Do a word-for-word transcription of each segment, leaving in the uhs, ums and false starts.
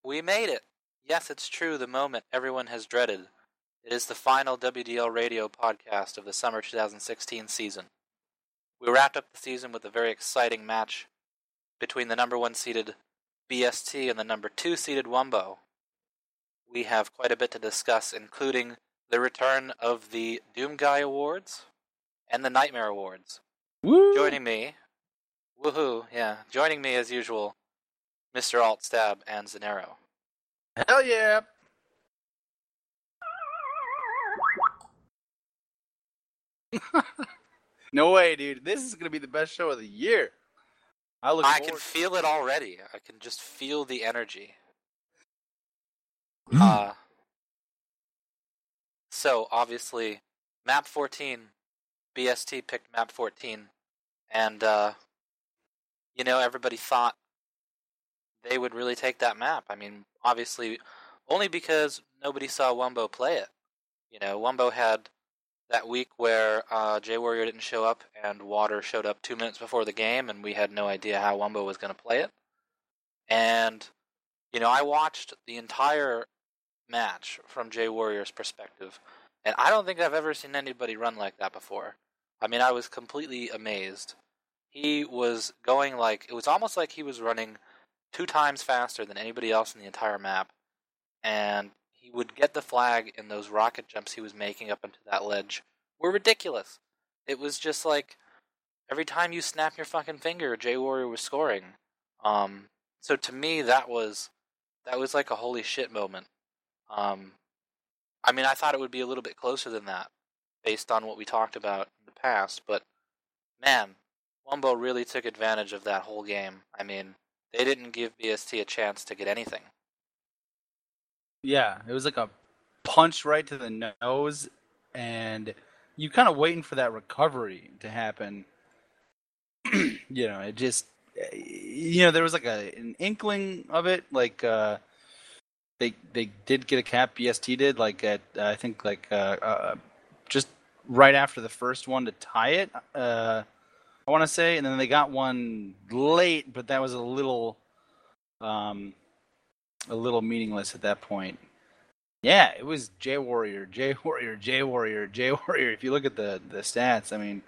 We made it! Yes, it's true, the moment everyone has dreaded. It is the final W D L Radio podcast of the summer twenty sixteen season. We wrapped up the season with a very exciting match between the number one seeded B S T and the number two seeded Wumbo. We have quite a bit to discuss, including the return of the Doom Guy Awards and the Nightmare Awards. Woo! Joining me, woohoo, yeah, joining me as usual, Mister Altstab and Zanero. Hell yeah! No way, dude. This is going to be the best show of the year. I look I forward- can feel it already. I can just feel the energy. Mm. uh, so, obviously, Map fourteen, B S T picked Map fourteen, and, uh, you know, everybody thought they would really take that map. I mean, obviously, only because nobody saw Wumbo play it. You know, Wumbo had that week where uh, J Warrior didn't show up and Water showed up two minutes before the game, and we had no idea how Wumbo was going to play it. And, you know, I watched the entire match from J Warrior's perspective, and I don't think I've ever seen anybody run like that before. I mean, I was completely amazed. He was going like, it was almost like he was running two times faster than anybody else in the entire map, and he would get the flag, and those rocket jumps he was making up into that ledge were ridiculous. It was just like, every time you snap your fucking finger, J Warrior was scoring. Um, so to me, that was, that was like a holy shit moment. Um, I mean, I thought it would be a little bit closer than that, based on what we talked about in the past, but man, Wumbo really took advantage of that whole game. I mean, they didn't give B S T a chance to get anything. Yeah, it was like a punch right to the nose, and you kind of waiting for that recovery to happen. You know, it just, you know, there was like a an inkling of it, like uh, they they did get a cap. B S T did, like at uh, I think like uh, uh, just right after the first one to tie it. Uh, I want to say, and then they got one late, but that was a little. Um, a little meaningless at that point. Yeah, it was J Warrior, J Warrior, J Warrior, J Warrior. If you look at the, the stats, I mean,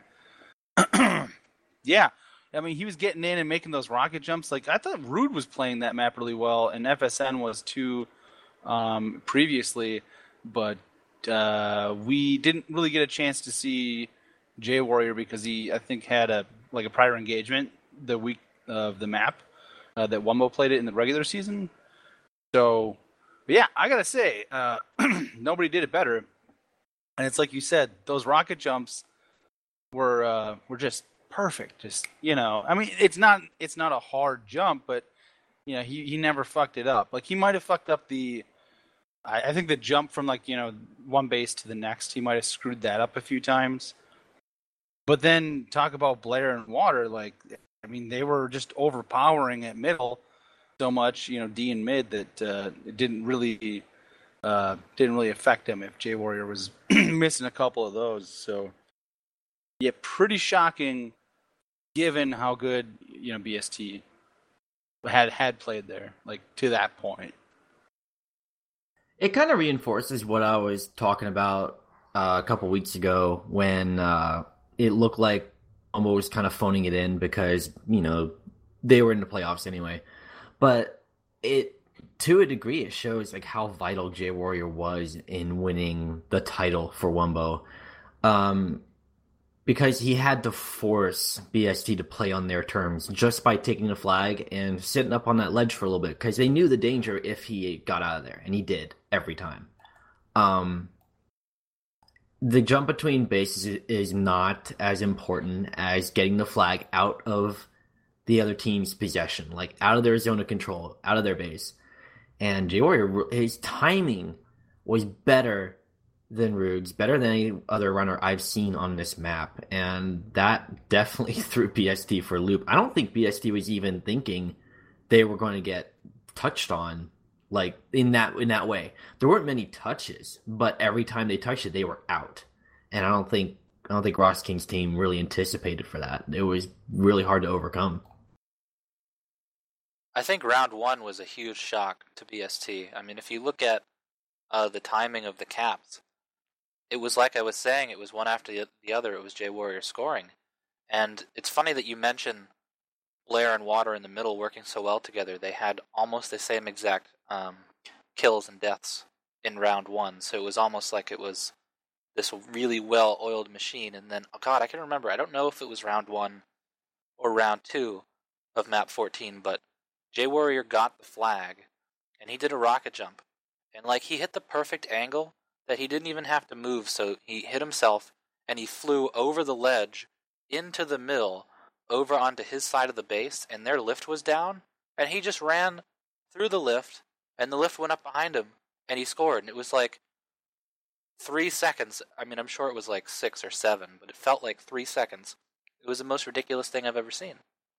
yeah, I mean, he was getting in and making those rocket jumps. Like, I thought Rude was playing that map really well, and F S N was too um, previously, but uh, we didn't really get a chance to see J Warrior because he, I think, had a like a prior engagement the week of the map uh, that Wumbo played it in the regular season. So, but yeah, I gotta say, uh, nobody did it better. And it's like you said, those rocket jumps were uh, were just perfect. Just, you know, I mean, it's not it's not a hard jump, but you know, he, he never fucked it up. Like, he might have fucked up the, I, I think the jump from like, you know, one base to the next, he might have screwed that up a few times. But then talk about Blair and Water, like, I mean, they were just overpowering at middle so much, you know, D and mid, that uh, it didn't really uh, didn't really affect him if J Warrior was missing a couple of those. So, yeah, pretty shocking given how good, you know, B S T had had played there, like, to that point. It kind of reinforces what I was talking about uh, a couple weeks ago when uh, it looked like Wumbo was kind of phoning it in because, you know, they were in the playoffs anyway. But it, to a degree, it shows like how vital J Warrior was in winning the title for Wumbo, um, because he had to force B S T to play on their terms just by taking the flag and sitting up on that ledge for a little bit, because they knew the danger if he got out of there, and he did every time. Um, the jump between bases is not as important as getting the flag out of the other team's possession, like out of their zone of control, out of their base. And J Warrior, his timing was better than Rude's, better than any other runner I've seen on this map. And that definitely threw B S T for a loop. I don't think B S T was even thinking they were going to get touched on like in that in that way. There weren't many touches, but every time they touched it, they were out. And I don't think I don't think Ross King's team really anticipated for that. It was really hard to overcome. I think round one was a huge shock to B S T. I mean, if you look at uh, the timing of the caps, it was like I was saying, it was one after the other. It was Jay Warrior scoring. And it's funny that you mention Blair and Water in the middle working so well together. They had almost the same exact um, kills and deaths in round one. So it was almost like it was this really well-oiled machine. And then, oh god, I can remember. I don't know if it was round one or round two of map fourteen, but Jay Warrior got the flag, and he did a rocket jump. And like he hit the perfect angle that he didn't even have to move, so he hit himself, and he flew over the ledge into the mill, over onto his side of the base, and their lift was down, and he just ran through the lift, and the lift went up behind him, and he scored, and it was like three seconds. I mean, I'm sure it was like six or seven, but it felt like three seconds. It was the most ridiculous thing I've ever seen.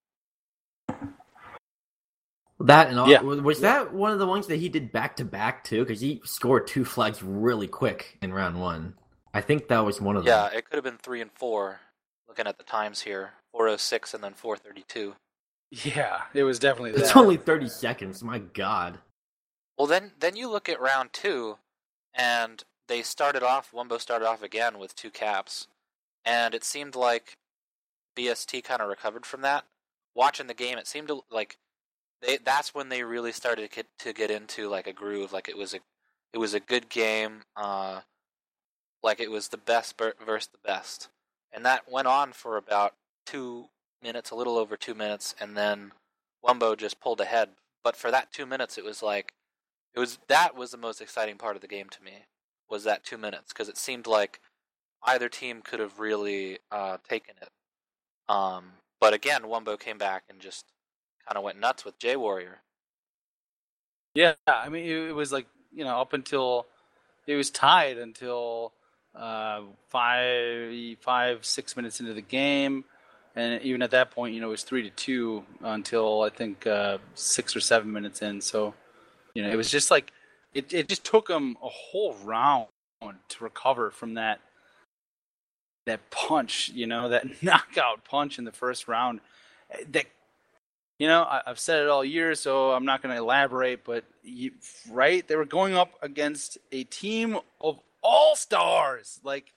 That and all, Yeah. was that one of the ones that he did back to back too? Because he scored two flags really quick in round one. I think that was one of them. Yeah, it could have been three and four. Looking at the times here, four oh six and then four thirty-two. Yeah, it was definitely that. It's only thirty seconds. My God. Well, then, then you look at round two, and they started off. Wumbo started off again with two caps, and it seemed like B S T kind of recovered from that. Watching the game, it seemed to, like they that's when they really started to get, to get into like a groove. Like it was a it was a good game. Uh, like it was the best versus the best, and that went on for about two minutes, a little over two minutes, and then Wumbo just pulled ahead. But for that two minutes, it was like it was that was the most exciting part of the game to me. Was that two minutes because it seemed like either team could have really uh, taken it. Um, but again, Wumbo came back and just kind of went nuts with Jay Warrior. Yeah, I mean, it, it was like, you know, up until it was tied until uh, five, five, six minutes into the game, and even at that point, you know, it was three to two until I think uh, six or seven minutes in. So, you know, it was just like it. It just took them a whole round to recover from that that punch, you know, that knockout punch in the first round. That, you know, I, I've said it all year, so I'm not going to elaborate, but you, right, they were going up against a team of all-stars. Like,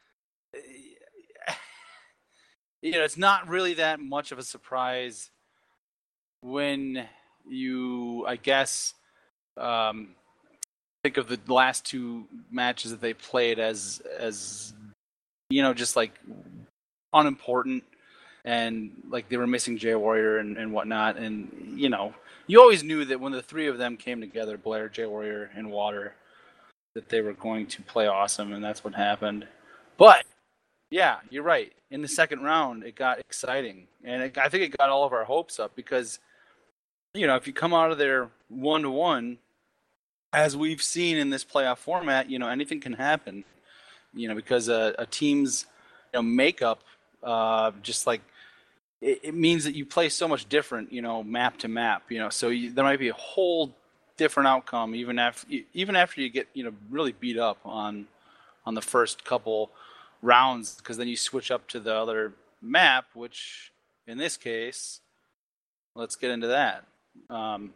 you know, it's not really that much of a surprise when you, I guess, um, think of the last two matches that they played as as you know, just like unimportant, and like they were missing Jay Warrior and, and whatnot. And, you know, you always knew that when the three of them came together, Blair, Jay Warrior, and Water, that they were going to play awesome, and that's what happened. But, yeah, you're right. In the second round, it got exciting. And it, I think it got all of our hopes up because, you know, if you come out of there one-to-one, as we've seen in this playoff format, you know, anything can happen. You know, because a, a team's, you know, makeup, uh, just like it, it means that you play so much different, you know, map to map. You know, so you, there might be a whole different outcome even after even after you get, you know, really beat up on on the first couple rounds, because then you switch up to the other map, which in this case, let's get into that. Um,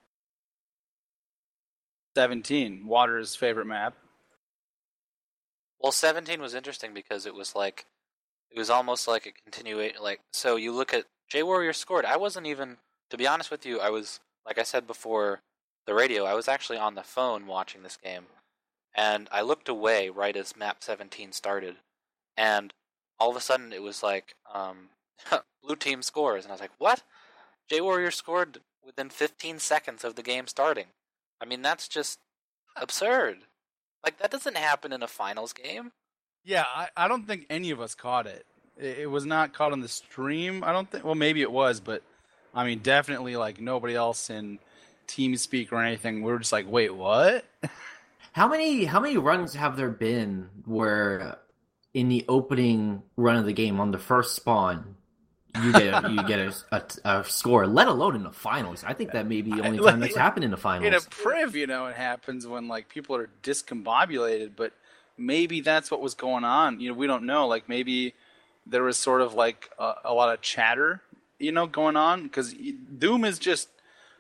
seventeen, Water's favorite map. Well, seventeen was interesting because it was like, it was almost like a continuation. Like, so you look at Jay Warrior scored. I wasn't even, to be honest with you, I was, like I said before the radio, I was actually on the phone watching this game. And I looked away right as map seventeen started. And all of a sudden it was like, um, blue team scores. And I was like, what? Jay Warrior scored within fifteen seconds of the game starting. I mean, that's just absurd. Like, that doesn't happen in a finals game. Yeah, I, I don't think any of us caught it. it. It was not caught on the stream. I don't think. Well, maybe it was, but I mean, definitely like nobody else in TeamSpeak or anything. We were just like, wait, what? How many how many runs have there been where in the opening run of the game on the first spawn you get a, you get a, a, a score, let alone in the finals? I think that may be the only time that's happened in the finals. In a priv, you know, it happens when like people are discombobulated, but maybe that's what was going on. You know, we don't know. Like maybe there was sort of like a, a lot of chatter, you know, going on, because Doom is just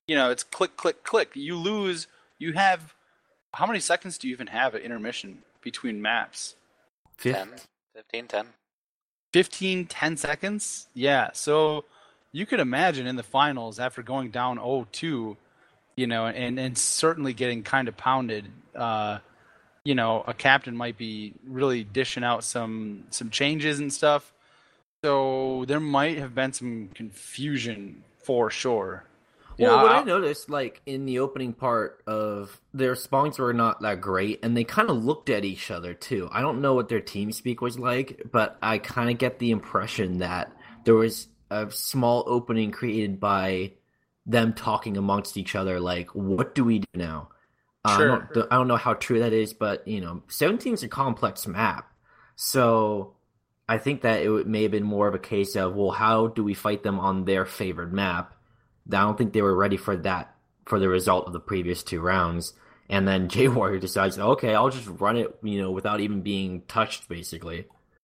you know, it's click, click, click. You lose. You have how many seconds do you even have at intermission between maps? ten, fifteen, ten. fifteen, ten seconds? Yeah. So you could imagine in the finals after going down oh two, you know, and, and certainly getting kind of pounded, uh, you know, a captain might be really dishing out some some changes and stuff. So there might have been some confusion for sure. Well, Yeah, what I- I noticed, like in the opening part of their spawns were not that great, and they kind of looked at each other too. I don't know what their team speak was like, but I kind of get the impression that there was a small opening created by them talking amongst each other, like, "What do we do now?" Uh, Sure. I, don't, I don't know how true that is, but you know, seventeen is a complex map, so I think that it may have been more of a case of, well, how do we fight them on their favored map? I don't think they were ready for that, for the result of the previous two rounds. And then J Warrior decides, okay, I'll just run it, you know, without even being touched, basically.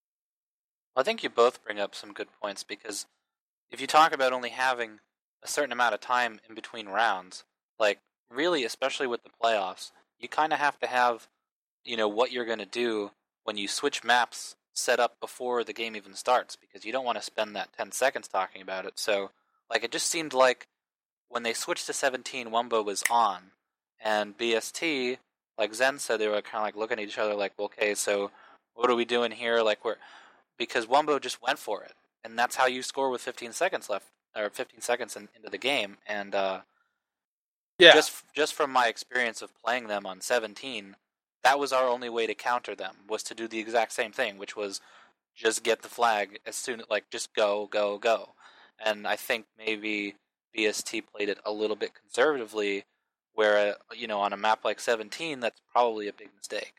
I think you both bring up some good points, because if you talk about only having a certain amount of time in between rounds, like, really, especially with the playoffs, you kind of have to have, you know, what you're going to do when you switch maps set up before the game even starts, because you don't want to spend that ten seconds talking about it. So, like, it just seemed like when they switched to seventeen, Wumbo was on, and B S T, like Zen said, they were kind of like looking at each other like, well, okay, so what are we doing here? Like, we're, because Wumbo just went for it, and that's how you score with fifteen seconds left, or fifteen seconds in, into the game. And uh, yeah. just just from my experience of playing them on seventeen, that was our only way to counter them, was to do the exact same thing, which was just get the flag as soon, like, just go, go, go. And I think maybe B S T played it a little bit conservatively, where, uh, you know, on a map like seventeen, that's probably a big mistake.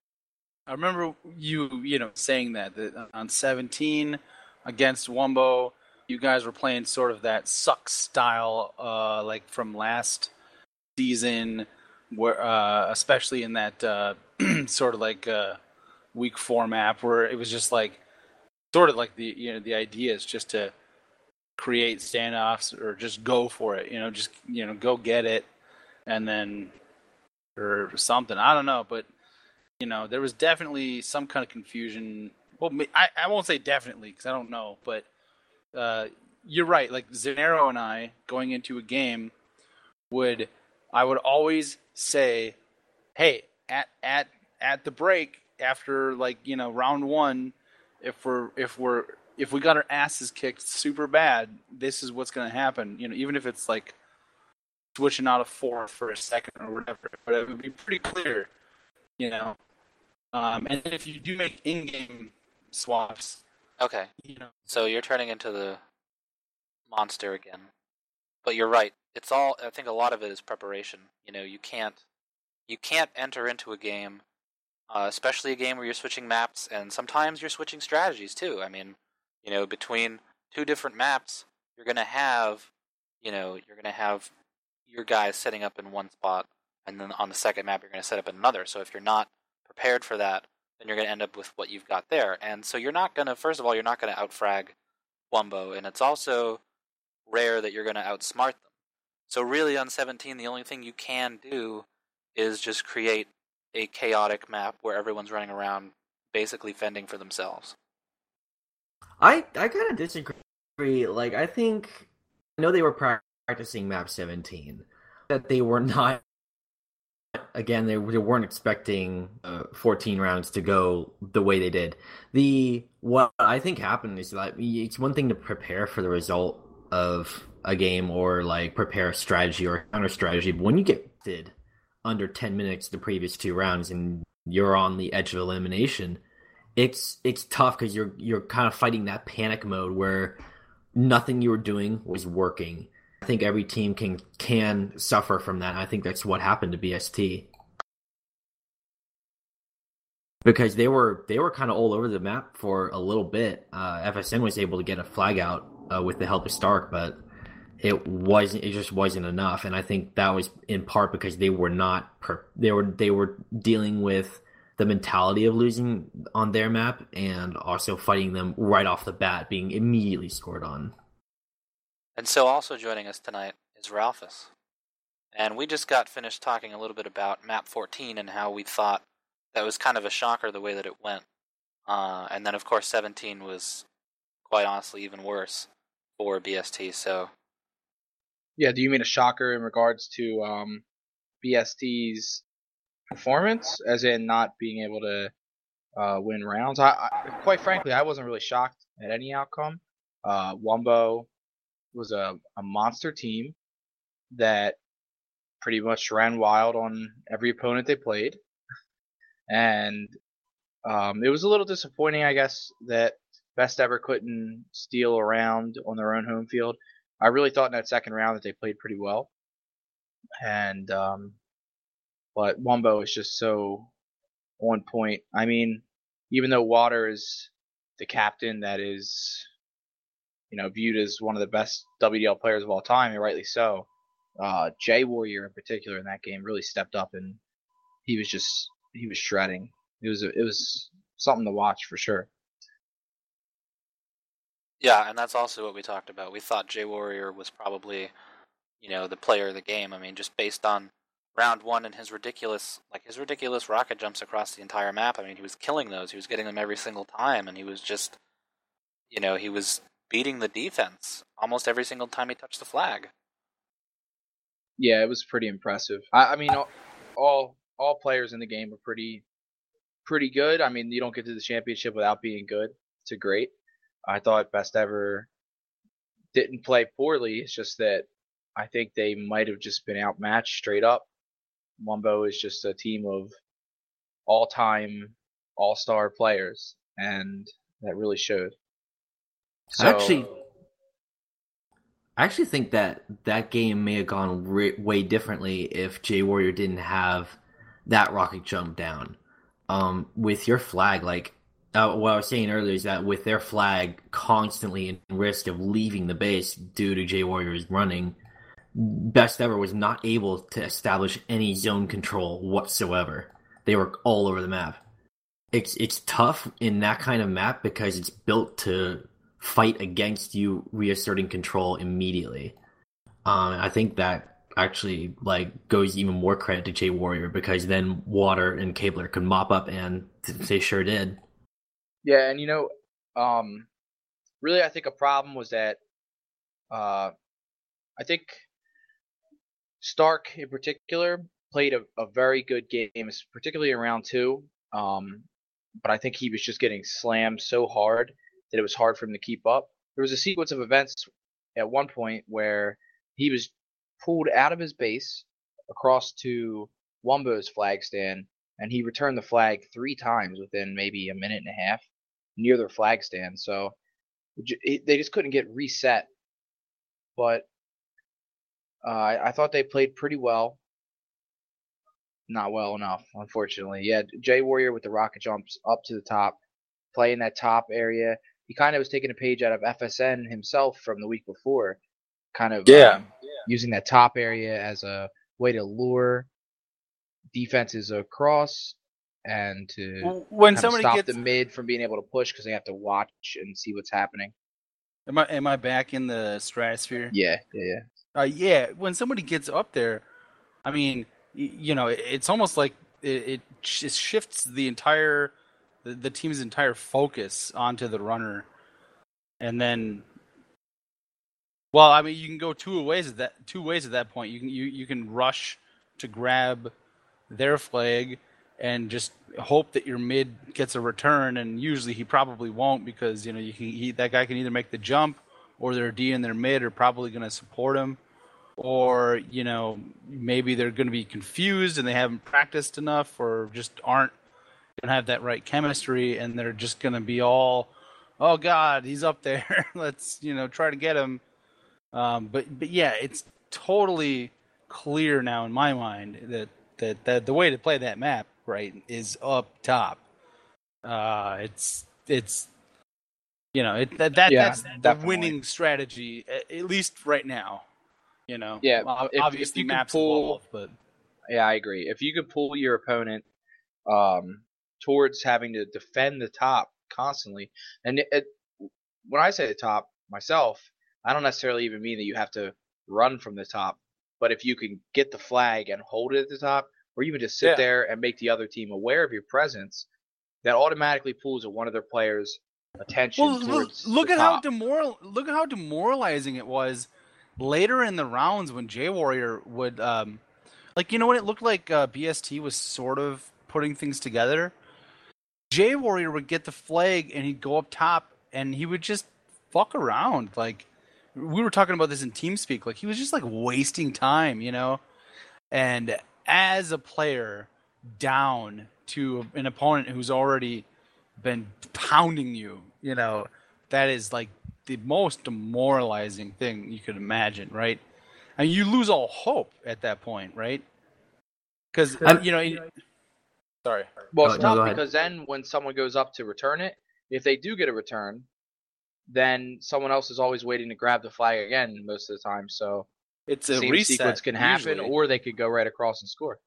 I remember you, you know, saying that, that on seventeen against Wumbo, you guys were playing sort of that suck style, uh, like from last season, where uh, especially in that uh, sort of like uh, week four map, where it was just like sort of like the you know the idea is just to create standoffs or just go for it, you know, just you know go get it, and then or something. I don't know, but. You know, there was definitely some kind of confusion. Well, I, I won't say definitely because I don't know, but uh, you're right. Like Zanero and I going into a game would, I would always say, hey, at at at the break after like you know round one, if we're if we're if we got our asses kicked super bad, this is what's going to happen. You know, even if it's like switching out of four for a second or whatever, but it would be pretty clear. You know, um, and then if you do make in-game swaps, Okay, you know, so you're turning into the monster again. But you're right. It's all, I think a lot of it is preparation. You know, you can't you can't enter into a game, uh, especially a game where you're switching maps, and sometimes you're switching strategies too. I mean, you know, between two different maps, you're going to have, you know, you're going to have your guys setting up in one spot, and then on the second map, you're going to set up in another. So if you're not prepared for that, then you're going to end up with what you've got there. And so you're not going to, first of all, you're not going to outfrag Wumbo, and it's also rare that you're going to outsmart them. So really on seventeen, the only thing you can do is just create a chaotic map where everyone's running around basically fending for themselves. I I kind of disagree. Like, I think, I know they were practicing map seventeen, that they were not, again, they, they weren't expecting uh, fourteen rounds to go the way they did. The what I think happened is that it's one thing to prepare for the result of a game or like prepare a strategy or counter strategy, but when you get did under ten minutes the previous two rounds and you're on the edge of elimination, it's it's tough because you're you're kind of fighting that panic mode where nothing you were doing was working. I think every team can can suffer from that. I think that's what happened to B S T. Because they were they were kind of all over the map for a little bit. Uh, F S N was able to get a flag out uh, with the help of Stark, but it wasn't. It just wasn't enough. And I think that was in part because they were not. Per- they were they were dealing with the mentality of losing on their map and also fighting them right off the bat, being immediately scored on. And so also joining us tonight is Ralphus. And we just got finished talking a little bit about map fourteen and how we thought that was kind of a shocker the way that it went. Uh, and then, of course, seventeen was, quite honestly, even worse for B S T. So, Yeah, do you mean a shocker in regards to um, B S T's performance, as in not being able to uh, win rounds? I, I, quite frankly, I wasn't really shocked at any outcome. Uh, Wumbo was a, a monster team that pretty much ran wild on every opponent they played. And um, it was a little disappointing, I guess, that Best Ever couldn't steal around on their own home field. I really thought in that second round that they played pretty well. And um, but Wumbo is just so on point. I mean, even though Water is the captain that is, you know, viewed as one of the best W D L players of all time, and rightly so, uh, Jay Warrior in particular in that game really stepped up, and he was just he was shredding. It was it was something to watch for sure. yeah, and that's also what we talked about. We thought Jay Warrior was probably, you know, the player of the game. I mean, just based on round one and his ridiculous, like his ridiculous rocket jumps across the entire map. I mean, he was killing those. He was getting them every single time, and he was just, you know, he was beating the defense almost every single time he touched the flag. Yeah, it was pretty impressive. I, I mean, all, all all players in the game are pretty pretty good. I mean, you don't get to the championship without being good to great. I thought Best Ever didn't play poorly. It's just that I think they might have just been outmatched straight up. Wumbo is just a team of all-time all-star players, and that really showed. So, Actually, I actually think that that game may have gone re- way differently if Jay Warrior didn't have that rocket jump down. Um, with your flag, like uh, what I was saying earlier is that with their flag constantly in risk of leaving the base due to Jay Warrior's running, Best Ever was not able to establish any zone control whatsoever. They were all over the map. It's it's tough in that kind of map because it's built to fight against you reasserting control immediately. Um, I think that actually like goes even more credit to Jay Warrior because then Water and Cabler could mop up, and they sure did. yeah, and you know, um, really, I think a problem was that uh, I think Stark in particular played a, a very good game, particularly in round two. Um, but I think he was just getting slammed so hard that it was hard for him to keep up. There was a sequence of events at one point where he was pulled out of his base across to Wumbo's flag stand, and he returned the flag three times within maybe a minute and a half near their flag stand. So they just couldn't get reset. But uh, I thought they played pretty well. Not well enough, unfortunately. Yeah, Jay Warrior with the rocket jumps up to the top, playing that top area. He kind of was taking a page out of F S N himself from the week before, kind of Yeah. um, using that top area as a way to lure defenses across and to When kind of somebody stop gets, the mid from being able to push because they have to watch and see what's happening. am I am I back in the stratosphere? Yeah, yeah, yeah. Uh, yeah, when somebody gets up there, I mean, y- you know, it- it's almost like it, it just shifts the entire, the, the team's entire focus onto the runner, and then, well, I mean, you can go two ways at that. Two ways at that point. You can you, you can rush to grab their flag and just hope that your mid gets a return, and usually he probably won't because you know you can, he, that guy can either make the jump or their D and their mid are probably going to support him. Or, you know, maybe they're going to be confused and they haven't practiced enough or just aren't going to have that right chemistry and they're just going to be all, oh, God, he's up there. Let's, you know, try to get him. Um, but, but yeah, it's totally clear now in my mind that, that, that the way to play that map, right, is up top. Uh, it's, it's, you know, it, that, that Yeah, that's the definitely. winning strategy, at, at least right now. You know, Yeah, ob- if- obviously if you could maps pull- evolve, but Yeah, I agree. If you could pull your opponent um, towards having to defend the top constantly, and it, it, when I say the top myself, I don't necessarily even mean that you have to run from the top. But if you can get the flag and hold it at the top, or even just sit Yeah. there and make the other team aware of your presence, that automatically pulls at one of their players' attention Well, look, towards look the at how top. demoral. Look at how demoralizing it was later in the rounds when J Warrior would, um, like you know when it looked like uh, B S T was sort of putting things together. J Warrior would get the flag and he'd go up top and he would just fuck around. Like we were talking about this in TeamSpeak. Like he was just like wasting time, you know. And as a player, down to an opponent who's already been pounding you, you know, that is like the most demoralizing thing you could imagine, right? And you lose all hope at that point, right? Because you know, you, sorry. Well, Oh, it's no, tough go ahead. because then when someone goes up to return it, if they do get a return, then someone else is always waiting to grab the flag again most of the time. So It's the a same reset sequence can happen, usually. or they could go right across and score.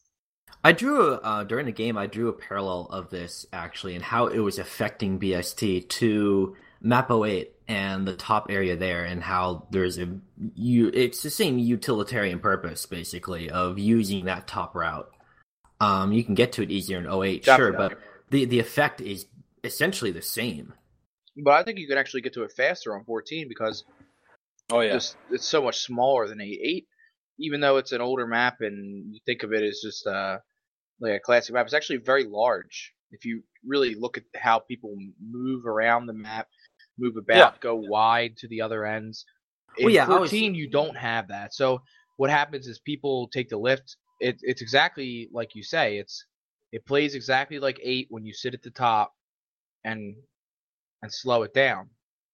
I drew a, uh, during the game. I drew a parallel of this actually, and how it was affecting B S T to Map oh eight and the top area there, and how there's a you. It's the same utilitarian purpose basically of using that top route. Um, you can get to it easier in oh eight, sure, Definitely. but the the effect is essentially the same. But I think you can actually get to it faster on fourteen because Oh yeah. just it's so much smaller than eight. eight, even though it's an older map and you think of it as just uh, like a classic map, it's actually very large. If you really look at how people move around the map, move about, Yeah. go wide to the other ends. In Well, yeah, I was- fourteen, you don't have that. So what happens is people take the lift. It, it's exactly like you say. It's it plays exactly like eight when you sit at the top and and slow it down.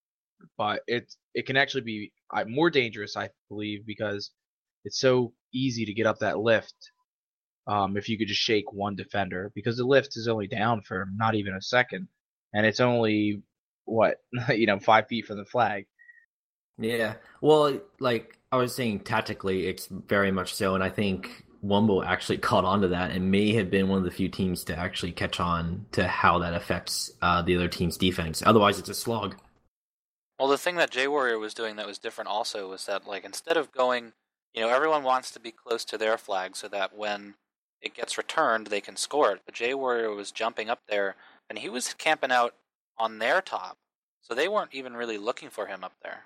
But it it can actually be uh, more dangerous, I believe, because it's so easy to get up that lift. Um, if you could just shake one defender, because the lift is only down for not even a second, and it's only what you know five feet from the flag. Yeah. Well, like I was saying, tactically, it's very much so, and I think Wumbo actually caught on to that and may have been one of the few teams to actually catch on to how that affects uh, the other team's defense. Otherwise, it's a slog. Well, the thing that J Warrior was doing that was different also was that, like, instead of going, you know, everyone wants to be close to their flag so that when it gets returned, they can score it. But J Warrior was jumping up there, and he was camping out on their top, so they weren't even really looking for him up there.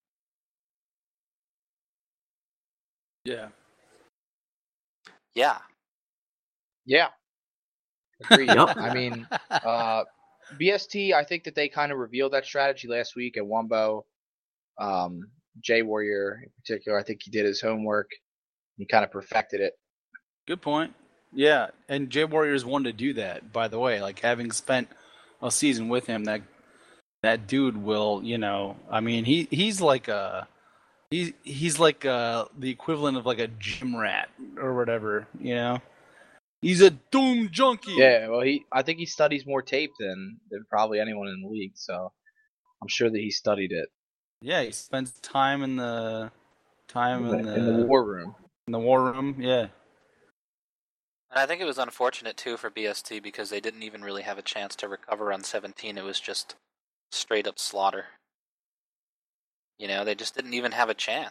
Yeah. Yeah. Yeah. Agreed. Yep. I mean, uh, B S T, I think that they kind of revealed that strategy last week at Wumbo. Um, J Warrior in particular, I think he did his homework. He kind of perfected it. Good point. Yeah, and J Warrior's one to do that. By the way, like having spent a season with him, that that dude will, you know, I mean, he he's like a he's he's like a, the equivalent of like a gym rat or whatever, you know. He's a doom junkie. Yeah, well, he I think he studies more tape than than probably anyone in the league, so I'm sure that he studied it Yeah, he spends time in the time in the in the war room. in the war room. Yeah. And I think it was unfortunate, too, for B S T because they didn't even really have a chance to recover on seventeen. It was just straight-up slaughter. You know, they just didn't even have a chance.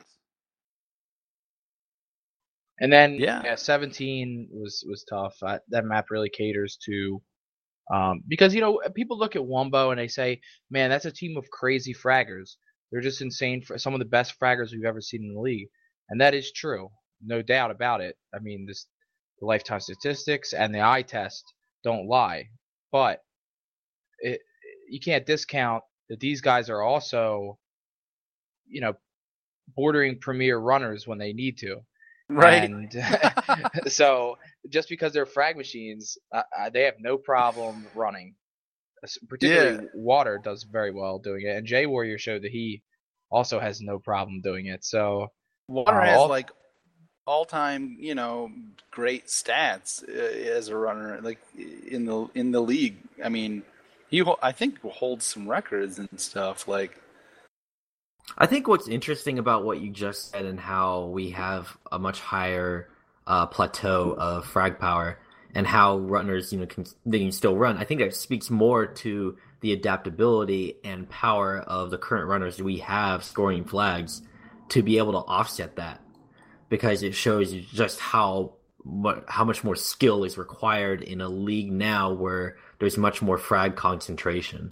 And then Yeah. yeah, seventeen was was tough. I, that map really caters to um, because you know people look at Wumbo and they say, "Man, that's a team of crazy fraggers. They're just insane. For some of the best fraggers we've ever seen in the league," and that is true, no doubt about it. I mean, this the lifetime statistics and the eye test don't lie, but it you can't discount that these guys are also, you know, bordering premier runners when they need to. Right. And so just because they're frag machines, uh, uh, they have no problem running. S- Particularly Yeah. Water does very well doing it, and J Warrior showed that he also has no problem doing it. So Water Uh, has all- like all-time, you know, great stats uh, as a runner, like in the in the league. I mean, he ho- I think holds some records and stuff. Like, I think what's interesting about what you just said and how we have a much higher uh, plateau of frag power and how runners, you know, can, they can still run. I think that speaks more to the adaptability and power of the current runners we have scoring flags to be able to offset that. because it shows you just how what how much more skill is required in a league now where there's much more frag concentration.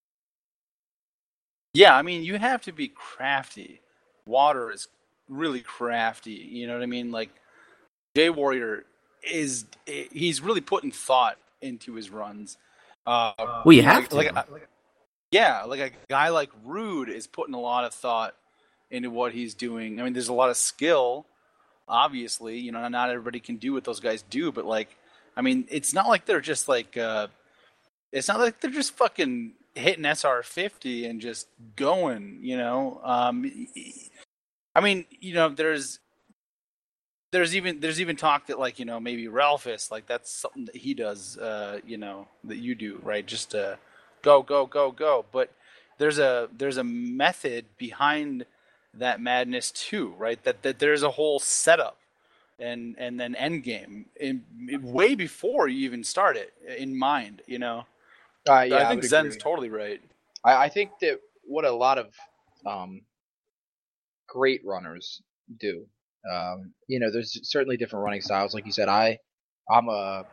Yeah, I mean, you have to be crafty. Water is really crafty. You know what I mean? Like, Jay Warrior is he's really putting thought into his runs. Uh, Well, you you know, have to. like, like, yeah, like a guy like Rude is putting a lot of thought into what he's doing. I mean, there's a lot of skill, obviously. You know, not everybody can do what those guys do, but like, I mean, it's not like they're just like, uh, it's not like they're just fucking hitting S R fifty and just going. You know, um, I mean, you know, there's there's even there's even talk that like you know maybe Ralphus like that's something that he does. Uh, you know, that you do, right? Just uh, go go go go. But there's a there's a method behind that madness too, right? That that there's a whole setup and and then end game in, way before you even start it in mind. You know, Uh, yeah, I I think would Zen's agree. totally right. I, I think that what a lot of um, great runners do. Um, you know, there's certainly different running styles. Like you said, I, I'm a,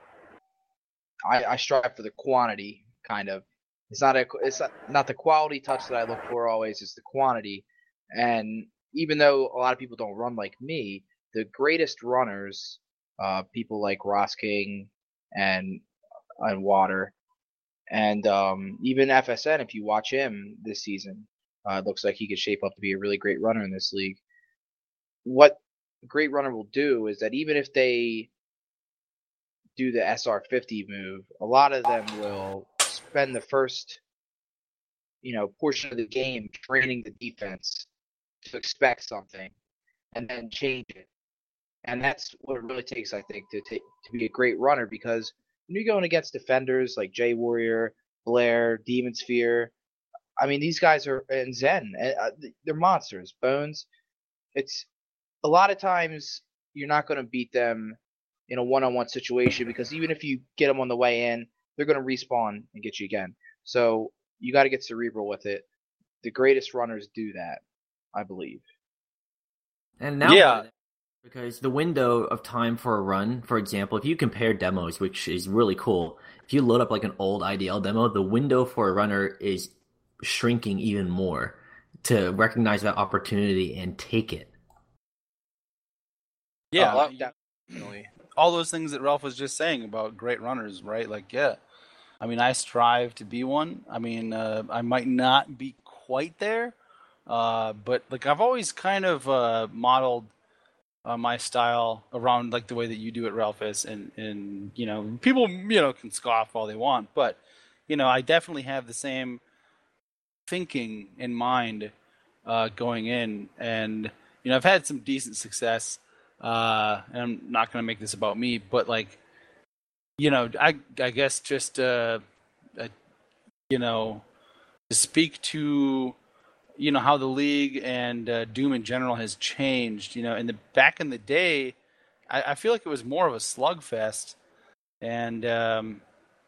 I, I strive for the quantity kind of. It's not a, it's not, not the quality touch that I look for always. It's the quantity. And even though a lot of people don't run like me, the greatest runners, uh, people like Ross King and and Water, and um, even F S N, if you watch him this season, uh, it looks like he could shape up to be a really great runner in this league. What a great runner will do is that even if they do the S R fifty move, a lot of them will spend the first, you know, portion of the game training the defense to expect something and then change it. And that's what it really takes, I think, to take to be a great runner because when you're going against defenders like Jay Warrior, Blair, Demon Sphere, I mean, these guys are and Zen, uh, they're monsters. Bones, it's a lot of times you're not going to beat them in a one-on-one situation because even if you get them on the way in, they're going to respawn and get you again. So you got to get cerebral with it. The greatest runners do that, I believe. And now Yeah. more than- because the window of time for a run, for example, if you compare demos, which is really cool, if you load up like an old I D L demo, the window for a runner is shrinking even more to recognize that opportunity and take it. Yeah, Oh, you- definitely. all those things that Ralph was just saying about great runners, right? Like, yeah, I mean, I strive to be one. I mean, uh, I might not be quite there, uh, but like I've always kind of uh, modeled uh, my style around like the way that you do it, Ralphus, and and you know, people you know can scoff all they want, but you know, I definitely have the same thinking in mind uh, going in, and you know, I've had some decent success. Uh, and I'm not going to make this about me, but like, you know, I I guess just uh, uh, you know, to speak to you know how the league and uh, Doom in general has changed. You know, in the back in the day, I, I feel like it was more of a slugfest, and um,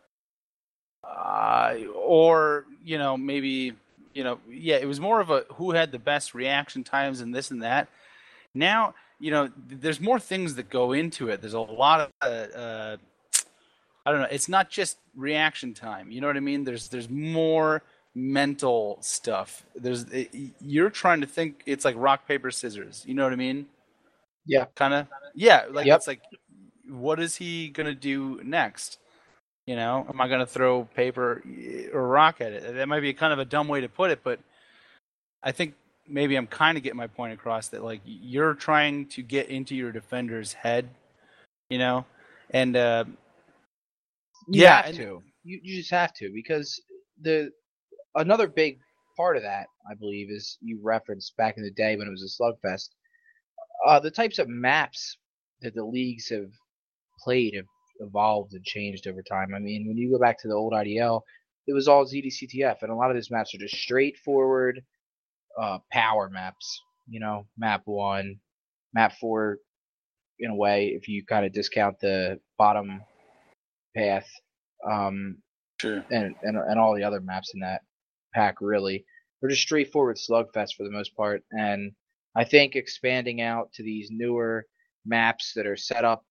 uh, or you know maybe you know yeah, it was more of a who had the best reaction times and this and that. Now you know there's more things that go into it. There's a lot of uh, uh, I don't know. It's not just reaction time. You know what I mean? There's there's more mental stuff. There's it, you're trying to think. It's like rock paper scissors. You know what I mean? Yeah. Kind of. Yeah. Like Yep. it's like, what is he gonna do next? You know, am I gonna throw paper or rock at it? That might be kind of a dumb way to put it, but I think maybe I'm kind of getting my point across that like you're trying to get into your defender's head. You know, and uh, You yeah, have and, to. You, you just have to because the another big part of that, I believe, is you referenced back in the day when it was a slugfest. Uh, the types of maps that the leagues have played have evolved and changed over time. I mean, when you go back to the old I D L, it was all Z D C T F, and a lot of these maps are just straightforward uh, power maps. You know, map one, map four, in a way, if you kind of discount the bottom path, um, sure. and, and and all the other maps in that pack, really, they're just straightforward slugfest for the most part. And I think expanding out to these newer maps that are set up,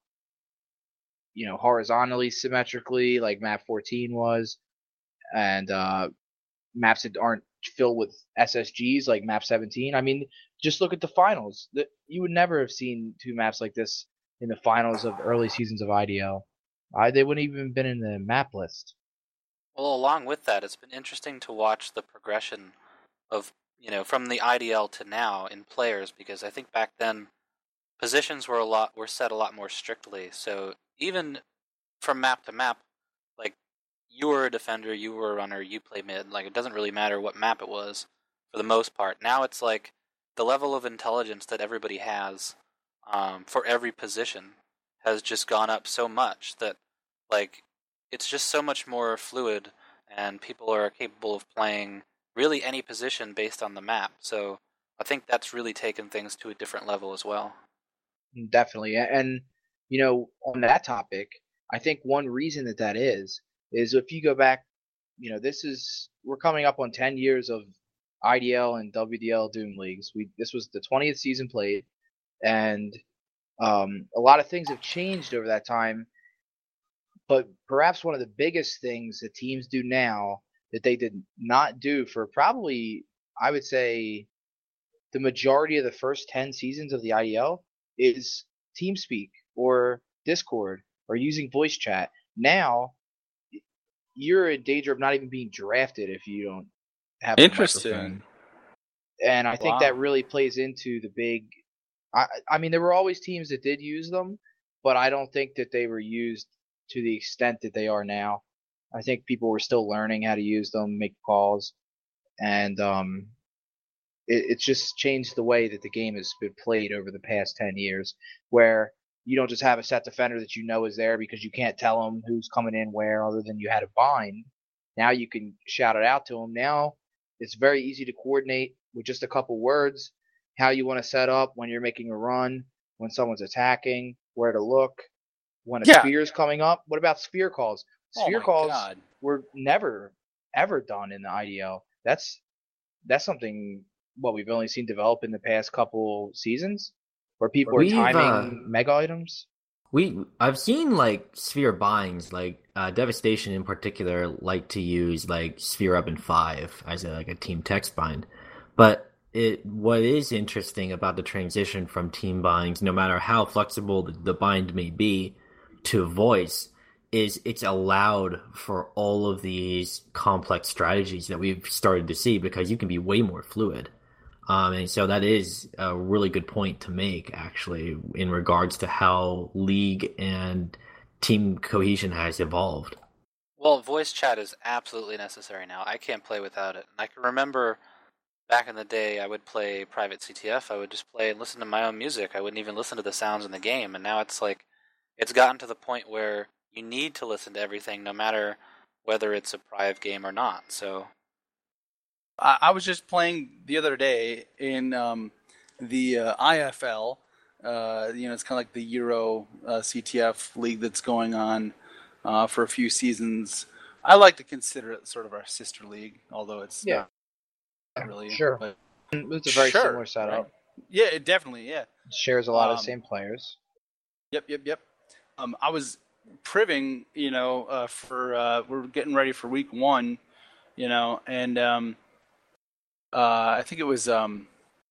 you know, horizontally symmetrically, like map fourteen was, and uh, maps that aren't filled with S S Gs like map seventeen. I mean, just look at the finals. The, you would never have seen two maps like this in the finals of early seasons of I D L. I, they wouldn't even been in the map list. Well, along with that, it's been interesting to watch the progression of, you know, from the I D L to now in players, because I think back then positions were a lot were set a lot more strictly. So even from map to map, like, you were a defender, you were a runner, you play mid. Like, it doesn't really matter what map it was for the most part. Now it's like the level of intelligence that everybody has um, for every position has just gone up so much that, like, it's just so much more fluid, and people are capable of playing really any position based on the map. So I think that's really taken things to a different level as well. Definitely. And, you know, on that topic, I think one reason that that is, is if you go back, you know, this is, we're coming up on ten years of I D L and W D L Doom Leagues. We, this was the twentieth season played, and um, a lot of things have changed over that time. But perhaps one of the biggest things that teams do now that they did not do for probably, I would say, the majority of the first ten seasons of the I D L is TeamSpeak or Discord or using voice chat. Now, you're in danger of not even being drafted if you don't have a Interesting. microphone. And I think Wow. that really plays into the big. I, I mean, there were always teams that did use them, but I don't think that they were used to the extent that they are now. I think people were still learning how to use them, make calls, and um, it, it's just changed the way that the game has been played over the past ten years, where you don't just have a set defender that you know is there because you can't tell them who's coming in where other than you had a bind. Now you can shout it out to them. Now it's very easy to coordinate with just a couple words how you want to set up when you're making a run, when someone's attacking, where to look, when a Yeah. spear is coming up. What about spear calls? Oh Spear my calls God. were never, ever done in the I D L. That's that's something, what, we've only seen develop in the past couple seasons, where people We've, are timing uh, mega items. We I've seen like sphere binds, like uh, Devastation in particular, like to use like sphere up in five as a, like a team text bind. But it what is interesting about the transition from team binds, no matter how flexible the, the bind may be, to voice, is it's allowed for all of these complex strategies that we've started to see, because you can be way more fluid. Um, and so that is a really good point to make, actually, in regards to how league and team cohesion has evolved. Well, voice chat is absolutely necessary now. I can't play without it. And I can remember back in the day, I would play private C T F. I would just play and listen to my own music. I wouldn't even listen to the sounds in the game. And now it's like, it's gotten to the point where you need to listen to everything, no matter whether it's a private game or not. So I, I was just playing the other day in um, the uh, I F L. Uh, you know, it's kind of like the Euro uh, C T F league that's going on uh, for a few seasons. I like to consider it sort of our sister league, although it's Yeah. not really. Sure. But It's a very Sure, similar setup. right. yeah, it definitely, yeah. It shares a lot of Um, the same players. Yep, yep, yep. Um, I was priving, you know, uh, for uh, we're getting ready for week one, you know, and um, uh, I think it was um,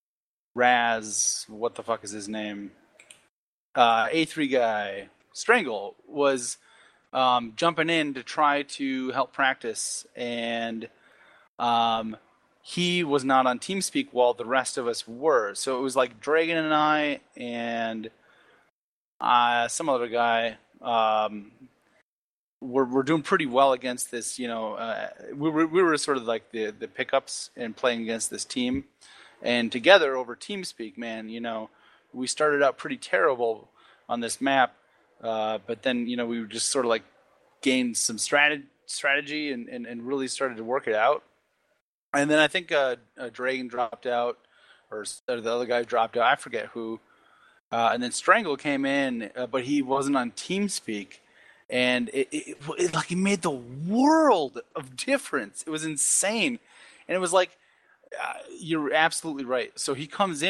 Raz. What the fuck is his name? Uh, A three guy Strangle was um, jumping in to try to help practice, and um, he was not on TeamSpeak while the rest of us were. So it was like Dragon and I and uh, some other guy. Um, we're we're doing pretty well against this. You know, uh, we were we were sort of like the the pickups and playing against this team, and together over TeamSpeak, man. You know, we started out pretty terrible on this map, uh, but then you know we just sort of like gained some strat- strategy and, and, and really started to work it out. And then I think uh, uh, Dragon dropped out, or the other guy dropped out. I forget who. Uh, and then Strangle came in, uh, but he wasn't on TeamSpeak, and it, it, it, it like it made the world of difference. It was insane, and it was like uh, you're absolutely right. So he comes in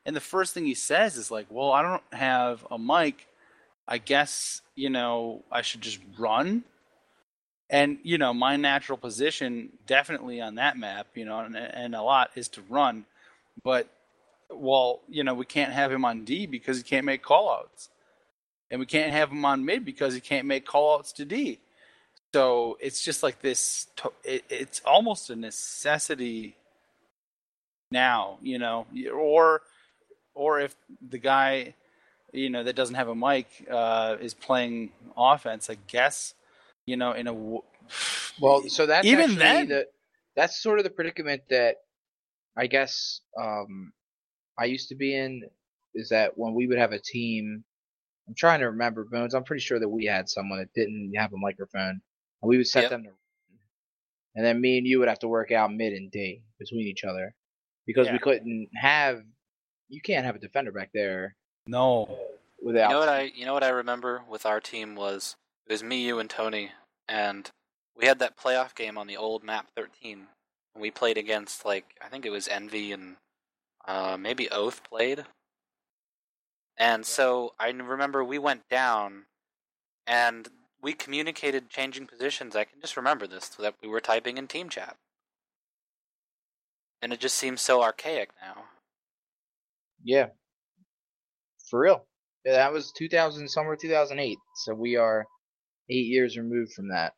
And the first thing he says is like, well, I don't have a mic. I guess, you know, I should just run. And, you know, my natural position definitely on that map, you know, and, and a lot is to run. But, well, you know, we can't have him on D because he can't make callouts. And we can't have him on mid because he can't make callouts to D. So it's just like this, it, it's almost a necessity now, you know, or or if the guy, you know, that doesn't have a mic uh, is playing offense, I guess, you know, in a well, so that's even actually then, the that's sort of the predicament that I guess um, I used to be in, is that when we would have a team, I'm trying to remember, Bones, I'm pretty sure that we had someone that didn't have a microphone, and we would set Yep. them to, and then me and you would have to work out mid and D between each other, because Yeah. we couldn't have, you can't have a defender back there no. without. You know what I you know what I remember with our team was it was me, you, and Tony, and we had that playoff game on the old map thirteen. And we played against, like, I think it was Envy and uh, maybe Oath played. And so I remember we went down and we communicated changing positions. I can just remember this, so that we were typing in team chat. And it just seems so archaic now. Yeah, for real. Yeah, that was two thousand, summer two thousand eight. So we are eight years removed from that.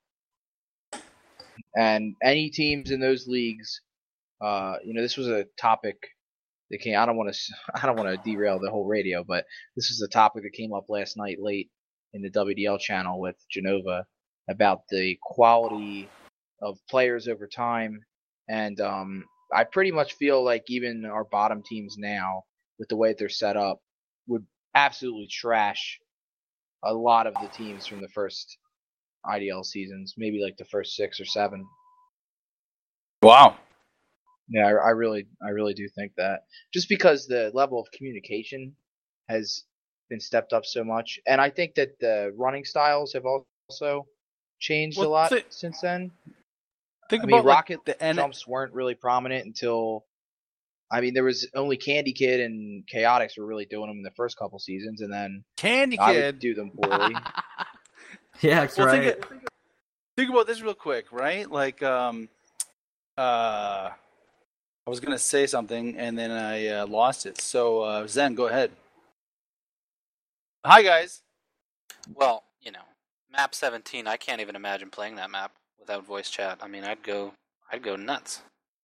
And any teams in those leagues, uh, you know, this was a topic that came. I don't want to, I don't want to derail the whole radio, but this was a topic that came up last night late in the W D L channel with Genova about the quality of players over time, and um, I pretty much feel like even our bottom teams now, with the way they're set up, would absolutely trash a lot of the teams from the first I D L seasons, maybe like the first six or seven. Wow. Yeah, I, I really, I really do think that, just because the level of communication has been stepped up so much, and I think that the running styles have also changed Well, a lot th- since then. Think I about mean, rocket like the N- jumps weren't really prominent until, I mean, there was only Candy Kid and Chaotix were really doing them in the first couple seasons, and then Candy I Kid would do them poorly. Yeah, that's well, right. think, of, think about this real quick, right? Like, um, uh, I was gonna say something and then I uh, lost it. So, uh, Zen, go ahead. Hi, guys. Well, you know, map seventeen, I can't even imagine playing that map without voice chat. I mean, I'd go I'd go nuts.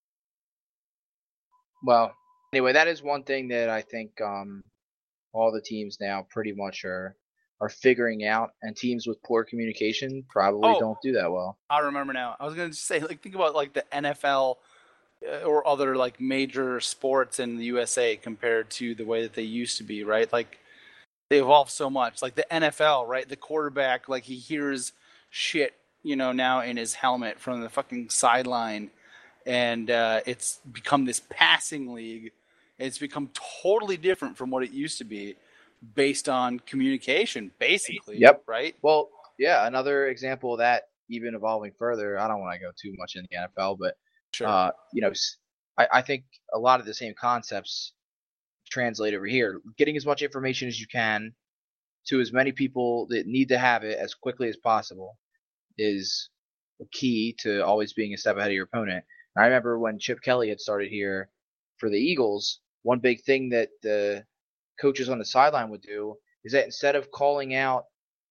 Well, anyway, that is one thing that I think um, all the teams now pretty much are are figuring out, and teams with poor communication probably Oh. don't do that well. I remember now. I was gonna say, like, think about like the N F L uh, or other like major sports in the U S A compared to the way that they used to be, right? Like, they evolved so much. Like the N F L, right? The quarterback, like, he hears shit, you know, now in his helmet from the fucking sideline, and uh, it's become this passing league. It's become totally different from what it used to be, based on communication, basically. Yep. Right. Well, yeah, another example of that, even evolving further. I don't want to go too much in the N F L, but Sure. uh, you know, I, I think a lot of the same concepts translate over here. Getting as much information as you can to as many people that need to have it as quickly as possible is the key to always being a step ahead of your opponent. I remember when Chip Kelly had started here for the Eagles, one big thing that the coaches on the sideline would do is that instead of calling out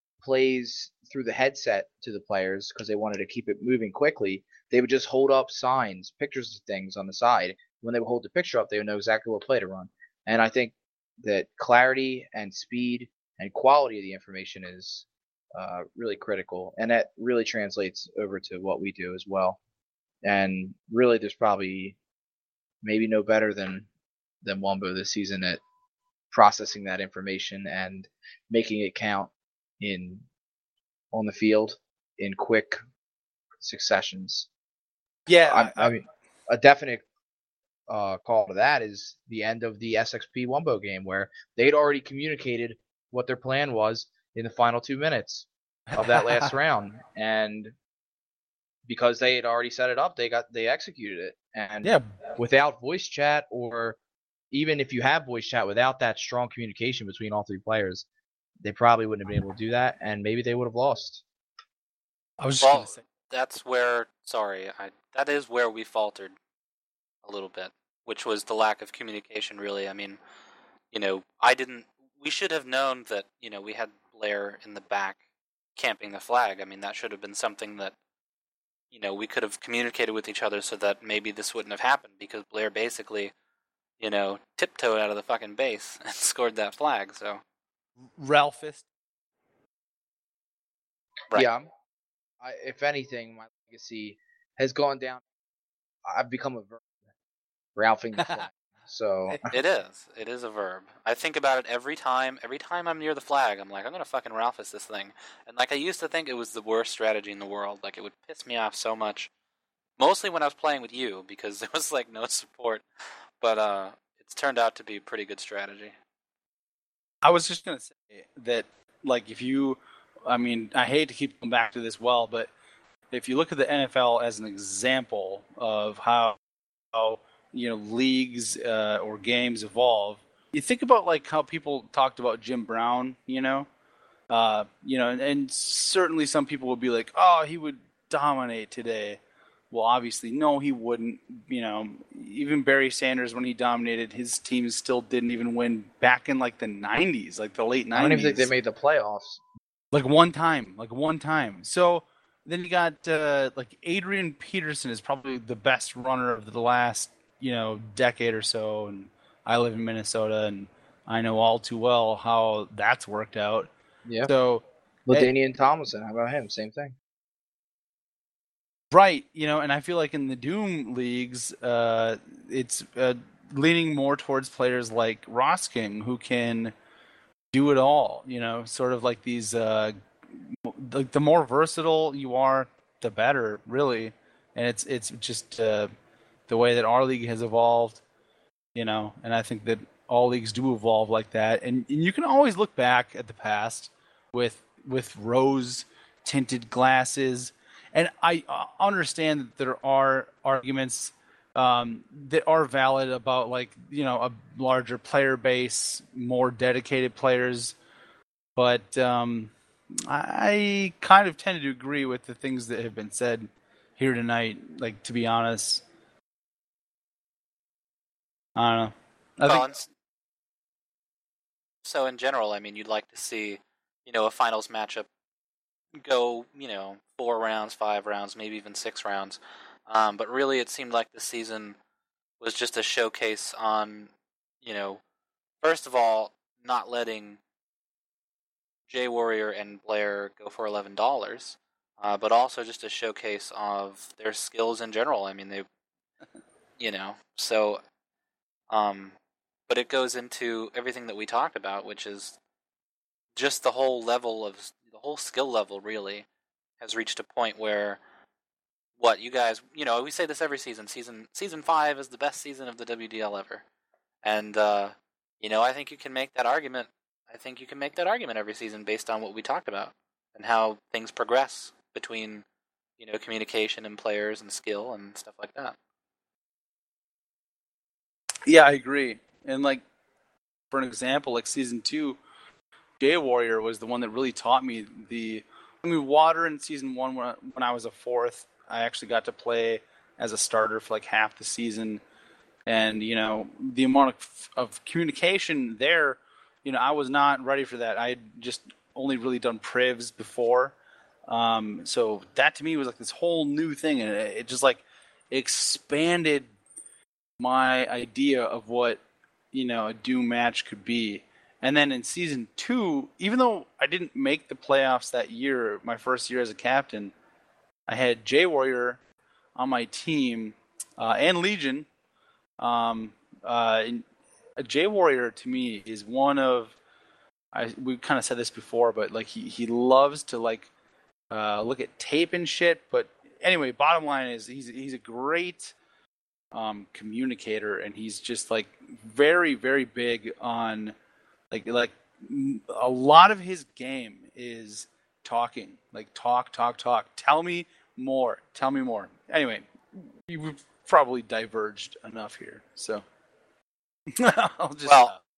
plays through the headset to the players because they wanted to keep it moving quickly, they would just hold up signs, pictures of things on the side. When they would hold the picture up, they would know exactly what play to run. And I think that clarity and speed and quality of the information is uh, really critical, and that really translates over to what we do as well. And really, there's probably maybe no better than than Wumbo this season at processing that information and making it count in on the field in quick successions. Yeah. I, I mean, a definite uh, call to that is the end of the S X P Wumbo game, where they'd already communicated what their plan was in the final two minutes of that last round, and because they had already set it up, they got they executed it. And yeah. without voice chat or even if you have voice chat, without that strong communication between all three players, they probably wouldn't have been able to do that, and maybe they would have lost. I was just Well, gonna say. that's where, sorry, I, that is where we faltered a little bit, which was the lack of communication, really. I mean, you know, I didn't, we should have known that, you know, we had Blair in the back camping the flag. I mean, that should have been something that, you know, we could have communicated with each other so that maybe this wouldn't have happened, because Blair basically, you know, tiptoed out of the fucking base and scored that flag, so. Ralphist. Right. Yeah, I, if anything, my legacy has gone down. I've become a verb, Ralphing the flag. So It is. It is a verb. I think about it every time. Every time I'm near the flag, I'm like, I'm gonna fucking Ralphus this thing. And like, I used to think it was the worst strategy in the world. Like, it would piss me off so much. Mostly when I was playing with you, because there was like no support. But uh, it's turned out to be a pretty good strategy. I was just gonna say that, like, if you, I mean, I hate to keep going back to this well, but if you look at the N F L as an example of how, how you know, leagues uh, or games evolve, you think about like how people talked about Jim Brown, you know, uh, you know, and, and certainly some people would be like, oh, he would dominate today. Well, obviously, no, he wouldn't. You know, even Barry Sanders, when he dominated, his teams still didn't even win back in like the nineties, like the late nineties. I don't even think they made the playoffs. Like one time, like one time. So then you got uh, like Adrian Peterson is probably the best runner of the last, you know, decade or so. And I live in Minnesota, and I know all too well how that's worked out. Yeah. So LaDainian Tomlinson, how about him? Same thing. right, you know, and I feel like in the Doom leagues, uh, it's uh, leaning more towards players like Ross King, who can do it all. You know, sort of like these. Uh, like the more versatile you are, the better, really. And it's it's just uh, the way that our league has evolved, you know. And I think that all leagues do evolve like that. And, and you can always look back at the past with with rose tinted glasses. And I uh, understand that there are arguments um, that are valid about, like, you know, a larger player base, more dedicated players. But um, I kind of tend to agree with the things that have been said here tonight. Like, to be honest, I don't know. I Well, think, and s- so in general, I mean, you'd like to see, you know, a finals matchup go, you know, four rounds, five rounds, maybe even six rounds. Um, but really, it seemed like the season was just a showcase on, you know, first of all, not letting Jay Warrior and Blair go for eleven dollars, uh, but also just a showcase of their skills in general. I mean, they, you know, so, um, but it goes into everything that we talked about, which is just the whole level of the whole skill level really has reached a point where what you guys, you know, we say this every season. Season season five is the best season of the W D L ever, and uh, you know, I think you can make that argument. I think you can make that argument every season based on what we talked about and how things progress between, you know, communication and players and skill and stuff like that. yeah, I agree. And like, for an example, like season two, Jay Warrior was the one that really taught me the. I mean, Water in season one, when I, when I was a fourth, I actually got to play as a starter for like half the season, and you know, the amount of, of communication there, you know, I was not ready for that. I had just only really done privs before, um, so that to me was like this whole new thing, and it, it just like expanded my idea of what, you know, a Doom match could be. And then in season two, even though I didn't make the playoffs that year, my first year as a captain, I had Jay Warrior on my team uh, and Legion. Um, uh, and Jay Warrior to me is one of, I we kind of said this before, but like he, he loves to like uh, look at tape and shit. But anyway, bottom line is he's he's a great um, communicator, and he's just like very very big on like like a lot of his game is talking, like talk talk talk. Tell me more. Tell me more. Anyway, we've probably diverged enough here, so. I'll just Well, stop.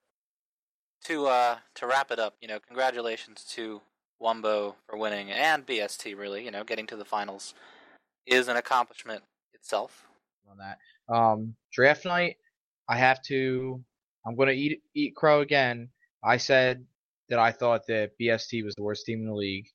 to uh, to wrap it up, you know, congratulations to Wumbo for winning, and B S T really, you know, getting to the finals is an accomplishment itself. On that. Um, draft night, I have to. I'm gonna eat eat crow again. I said that I thought that B S T was the worst team in the league,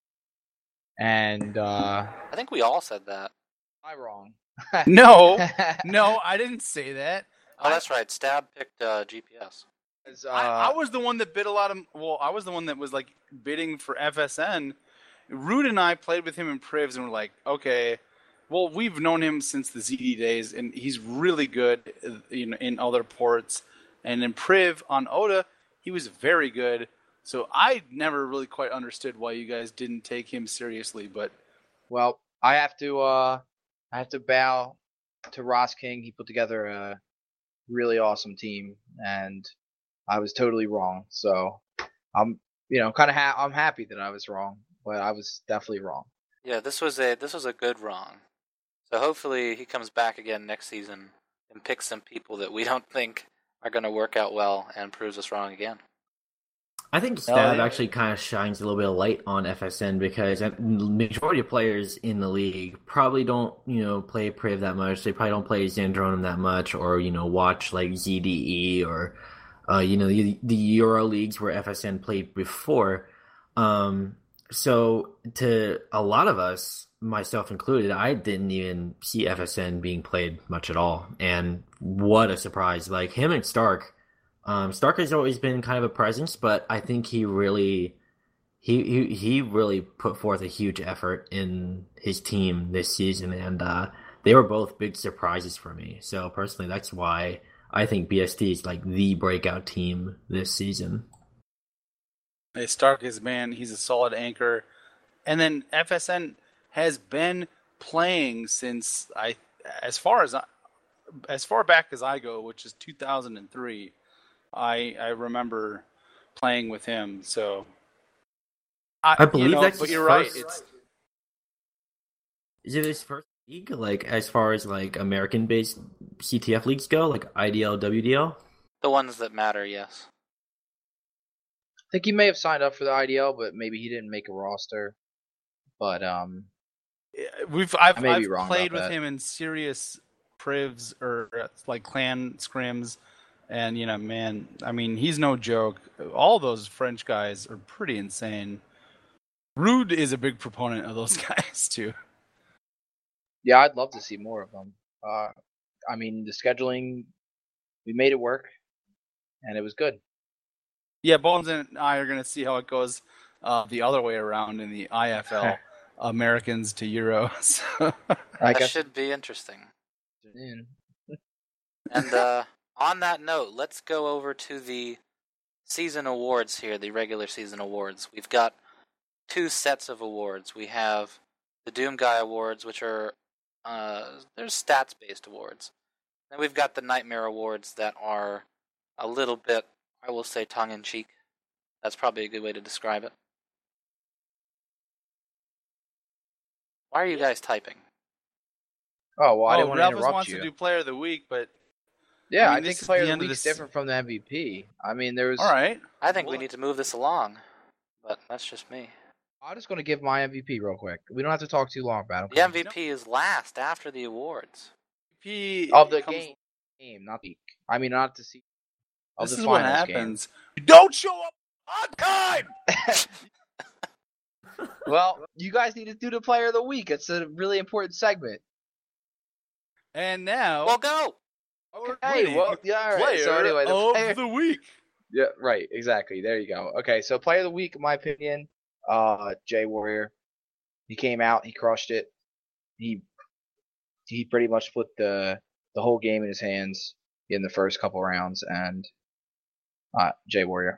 and uh, I think we all said that. I'm wrong. No, no, I didn't say that. Oh, I- that's right. Stab picked uh, G P S. As, uh, I, I was the one that bid a lot of. Well, I was the one that was like bidding for F S N. Rude and I played with him in Privs, and we're like, okay, well, we've known him since the Z D days, and he's really good, uh, you know, in other ports. And in Priv on Oda, he was very good. So I never really quite understood why you guys didn't take him seriously. But well, I have to. Uh, I have to bow to Ross King. He put together a really awesome team, and I was totally wrong. So I'm, you know, kind of ha- I'm happy that I was wrong, but I was definitely wrong. Yeah, this was a this was a good wrong. So hopefully he comes back again next season and picks some people that we don't think are going to work out well and proves us wrong again. I think Oh, Stab yeah. actually kind of shines a little bit of light on F S N because the majority of players in the league probably don't, you know, play Priv that much. They probably don't play Zandronum that much, or you know, watch like Z D E or, uh, you know, the, the Euro leagues where F S N played before. Um, so to a lot of us, myself included, I didn't even see F S N being played much at all, and what a surprise! Like him and Stark. Um, Stark has always been kind of a presence, but I think he really, he, he he really put forth a huge effort in his team this season, and uh, they were both big surprises for me. So personally, that's why I think B S T is like the breakout team this season. hey, Stark is, man, he's a solid anchor. And then F S N has been playing since I, as far as I, as far back as I go, which is two thousand three. I I remember playing with him. So I, I believe you know, that's but his you're right. first- It's Is it his first league? Like as far as like American-based C T F leagues go, like I D L, W D L? The ones that matter, yes. I think he may have signed up for the I D L, but maybe he didn't make a roster. But um, we've I've I may be I've wrong played about with that. him in serious privs or uh, like clan scrims, and you know, man, I mean, he's no joke. All those French guys are pretty insane. Rude is a big proponent of those guys too. yeah, I'd love to see more of them. Uh, I mean, the scheduling, we made it work, and it was good. Yeah, Bones and I are gonna see how it goes uh, the other way around in the I F L, Americans to Euros. I That guess. should be interesting. in. And uh, on that note, let's go over to the season awards here, the regular season awards. We've got two sets of awards. We have the Doom Guy Awards, which are uh, they're stats-based awards. Then we've got the Nightmare Awards that are a little bit, I will say, tongue-in-cheek. That's probably a good way to describe it. Why are you guys typing? Oh well, I didn't oh, want to Ralphus interrupt wants you. to do Player of the Week, but yeah, I I, mean, this think is Player the of the end of Week's the s- different from the M V P. I mean, there was. all right. I think we Well, need to move this along, but that's just me. I'm just going to give my M V P real quick. We don't have to talk too long about it. The M V P is last after the awards. He of the comes, game, game, not the week. I mean, not the season. Of This the is what finals game. happens. You don't show up on time. Well, you guys need to do the Player of the Week. It's a really important segment. And now, Well, go! our Hey, winning well, yeah, all right. player So anyway, the of player. the week. Yeah, right. Exactly. There you go. Okay, so Player of the Week, in my opinion, uh, Jay Warrior. He came out. He crushed it. He he pretty much put the the whole game in his hands in the first couple rounds, and uh, Jay Warrior.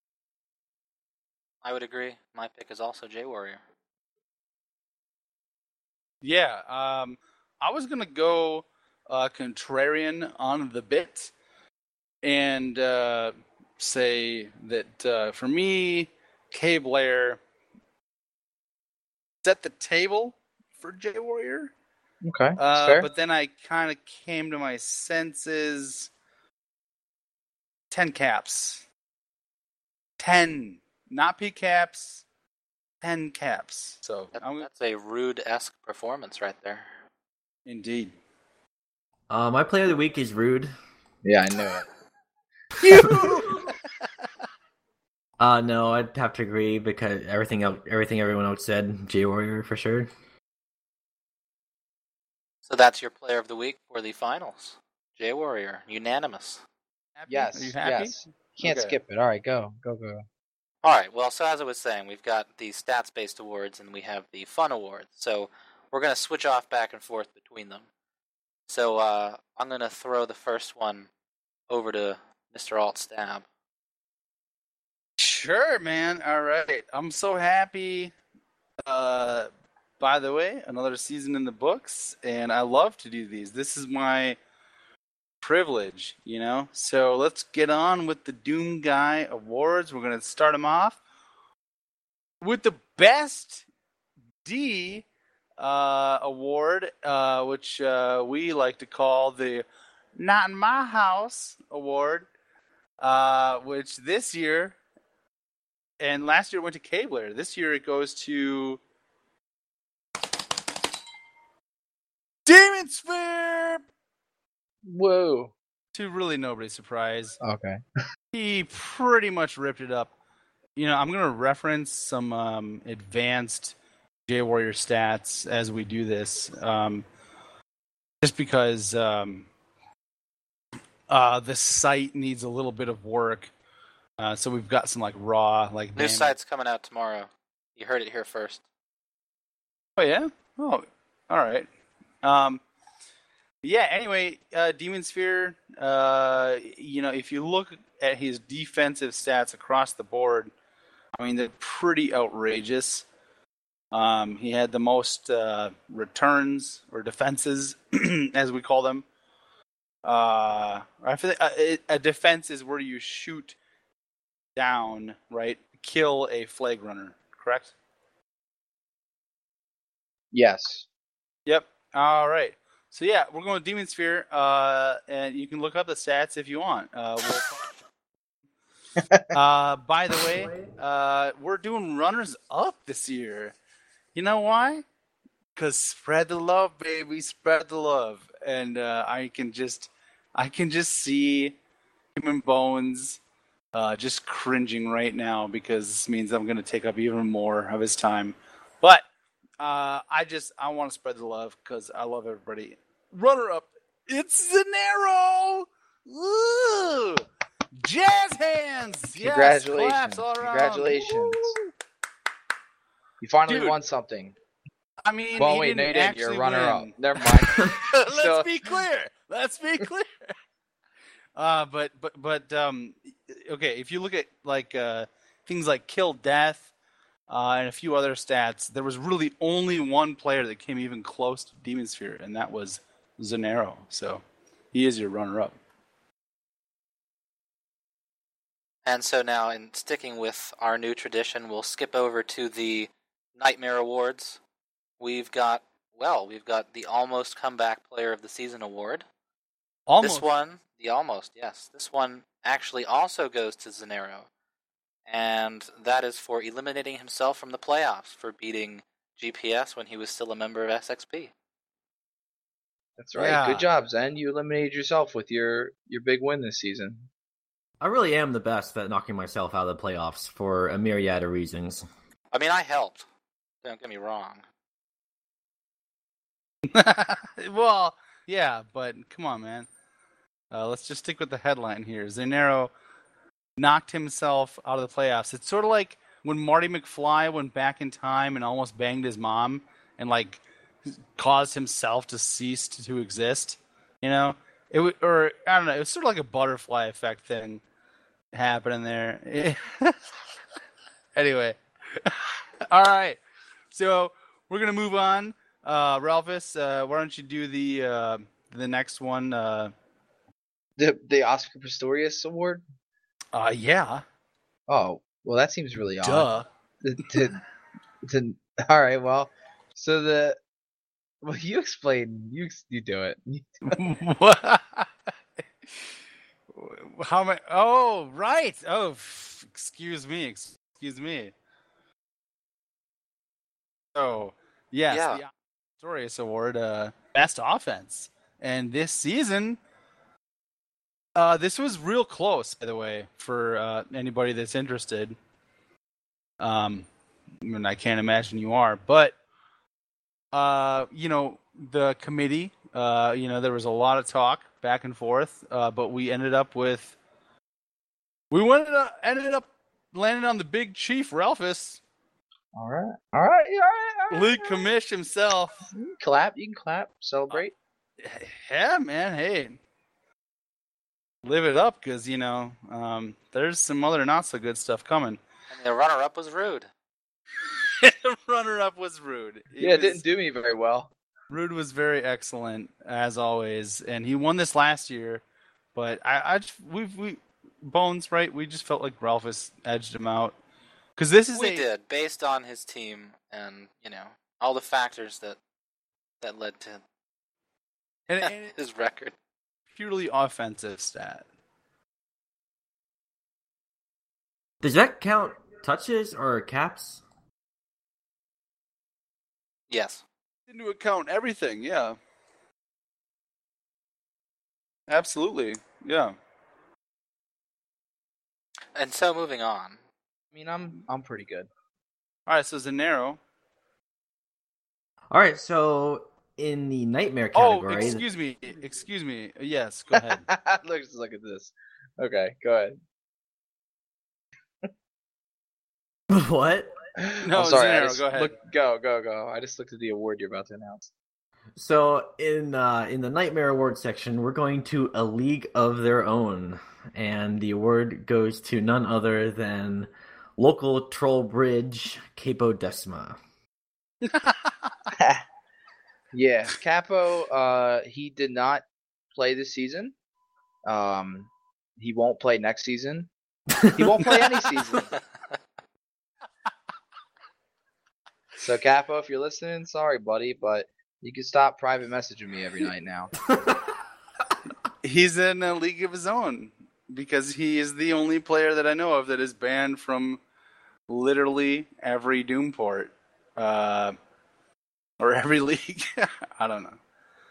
I would agree. My pick is also Jay Warrior. Yeah, um, I was gonna go uh, contrarian on the bit and uh, say that uh, for me, K Blair set the table for Jay Warrior. Okay, that's Uh, fair. but then I kind of came to my senses ten caps. Ten, not P caps. Ten caps. So That, I'm, that's a Rude-esque performance right there. indeed. Uh, my player of the week is Rude. Yeah, I knew it. You. Uh, no, I'd have to agree because everything else, everything everyone else said, J Warrior for sure. So that's your player of the week for the finals. J Warrior, unanimous. Happy? Yes. Are you happy? Yes. Can't Okay. skip it. All right, go, go, go. All right. Well, so as I was saying, we've got the stats-based awards and we have the fun awards. So we're going to switch off back and forth between them. So uh, I'm going to throw the first one over to Mister Alt Stab. Sure, man. All right. I'm so happy. Uh, by the way, another season in the books, and I love to do these. This is my privilege, you know? So let's get on with the Doom Guy Awards. We're going to start them off with the Best D uh, Award, uh, which uh, we like to call the Not in My House Award, uh, which this year, and last year it went to Cabler. This year it goes to Demon Sphere! Whoa. To really nobody's surprise. Okay. He pretty much ripped it up. You know, I'm going to reference some um, advanced J Warrior stats as we do this. Um, just because um, uh, the site needs a little bit of work. Uh, so we've got some like raw, like New damage. site's coming out tomorrow. You heard it here first. Oh yeah. Oh, all right. Um, yeah. Anyway, uh, Demon Sphere. Uh, you know, if you look at his defensive stats across the board, I mean they're pretty outrageous. Um, he had the most uh, returns or defenses, as we call them. Uh, I feel like a, a defense is where you shoot down, right? Kill a flag runner, correct? Yes. Yep. All right. So yeah, we're going with Demon Sphere, uh, and you can look up the stats if you want. Uh, we'll... uh, by the way, uh, we're doing runners up this year. You know why? Because spread the love, baby, spread the love, and uh, I can just, I can just see Human Bones uh, just cringing right now because this means I'm going to take up even more of his time. But uh, I just, I want to spread the love because I love everybody. Runner up, it's Zanero. Ooh, jazz hands. Yes, Congratulations. claps all around. Congratulations. Woo. You finally Dude. won something. I mean, Well, he wait, no, didn't you didn't. You're actually a runner up. win. Never mind. Let's So- be clear. Let's be clear. Uh, but but but um, okay. If you look at like uh, things like kill death uh, and a few other stats, there was really only one player that came even close to Demon Sphere, and that was Zanero. So he is your runner-up. And so now, in sticking with our new tradition, we'll skip over to the Nightmare Awards. We've got, well, we've got the Almost Comeback Player of the Season award. Almost. This one, the Almost, yes. This one actually also goes to Zanero. And that is for eliminating himself from the playoffs for beating G P S when he was still a member of S X P. That's right. Yeah. Good job, Zen. You eliminated yourself with your, your big win this season. I really am the best at knocking myself out of the playoffs for a myriad of reasons. I mean, I helped. Don't get me wrong. Well, yeah, but come on, man. Uh, let's just stick with the headline here. Zanero knocked himself out of the playoffs. It's sort of like when Marty McFly went back in time and almost banged his mom and like caused himself to cease to, to exist. You know, it w- or I don't know. It was sort of like a butterfly effect thing happening there. Anyway, all right. So we're gonna move on. Uh, Ralphus, uh, why don't you do the uh, the next one? Uh, The the Oscar Pistorius Award? uh yeah. Oh, well, that seems really odd. Duh. To, to, to, all right, well, so the well, you explain. You you do it. what? How am I? Oh, right. Oh, f- excuse me. Excuse me. So, yes, Yeah. the Pistorius Award, uh, best offense, and this season, uh, this was real close. By the way, for uh, anybody that's interested, um, I mean, I can't imagine you are, but uh, you know, the committee, uh, you know, there was a lot of talk back and forth, uh, but we ended up with, we went uh, ended up landing on the big chief, Ralphus, All right, all right, all right. All right, League all right. commish himself. You can clap. You can clap. Celebrate. Yeah, man. Hey, live it up, because you know, um, there's some other not so good stuff coming. And the runner-up was Rude. The runner-up was Rude. He yeah, it was, didn't do me very well. Rude was very excellent as always, and he won this last year. But I, I just, we've we Bones, right? We just felt like Ralphus edged him out, because this is We a did, based on his team and, you know, all the factors that that led to and, and it's his record. purely offensive stat. Does that count touches or caps? Yes. Into account everything, yeah. Absolutely, yeah. And so moving on. I mean, I'm I'm pretty good. All right, so Zanero. All right, so in the nightmare Oh, category, excuse me, excuse me. Yes, go ahead. look, just look at this. Okay, go ahead. what? No, I'm sorry. I Zanero, just go ahead. Look, go, go, go. I just looked at the award you're about to announce. So in uh, in the nightmare award section, we're going to A League of Their Own, and the award goes to none other than local troll bridge Capodesma. Yeah, Capo. Uh, he did not play this season. Um, he won't play next season. He won't play any season. So Capo, if you're listening, sorry, buddy, but you can stop private messaging me every night now. He's in a league of his own, because he is the only player that I know of that is banned from literally every Doomport. Uh, or every league. I don't know.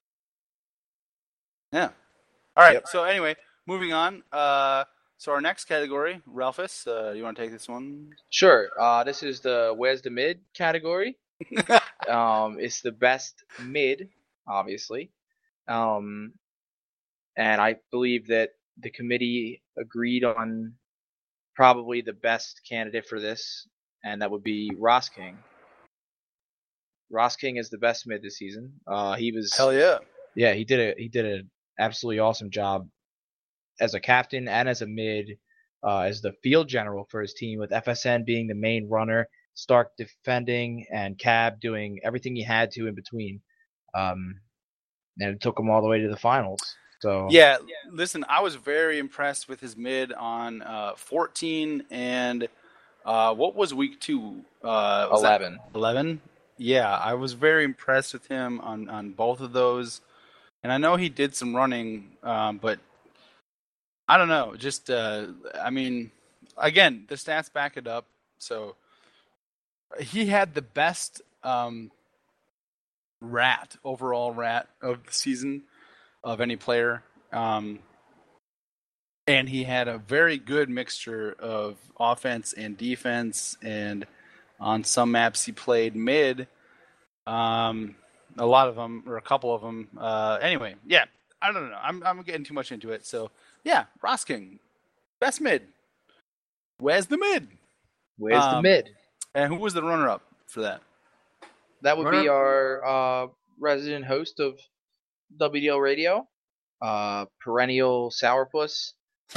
Yeah. All right. Yep. So anyway, moving on. Uh, so our next category, Ralphus, uh, you want to take this one? Sure. Uh, this is the Where's the Mid category. um, it's the best mid, obviously. Um, and I believe that the committee agreed on probably the best candidate for this, and that would be Ross King. Ross King is the best mid this season. Uh, he was Hell yeah. yeah, he did a he did an absolutely awesome job as a captain and as a mid, uh, as the field general for his team, with F S N being the main runner, Stark defending, and Cab doing everything he had to in between. Um, and it took him all the way to the finals. So Yeah, listen, I was very impressed with his mid on uh, fourteen and uh, what was week two? Uh, was that eleven. eleven? Yeah, I was very impressed with him on, on both of those. And I know he did some running, um, but I don't know. Just, uh, I mean, again, the stats back it up. So he had the best um, rat, overall rat of the season of any player. Um, and he had a very good mixture of offense and defense. And on some maps he played mid. Um, a lot of them, or a couple of them. Uh, anyway, yeah, I don't know. I'm I'm getting too much into it. So yeah, Ross King, best mid. Where's the mid? Where's the Um, mid? And who was the runner-up for that? That would runner- be our uh, resident host of W D L Radio, uh, perennial sourpuss.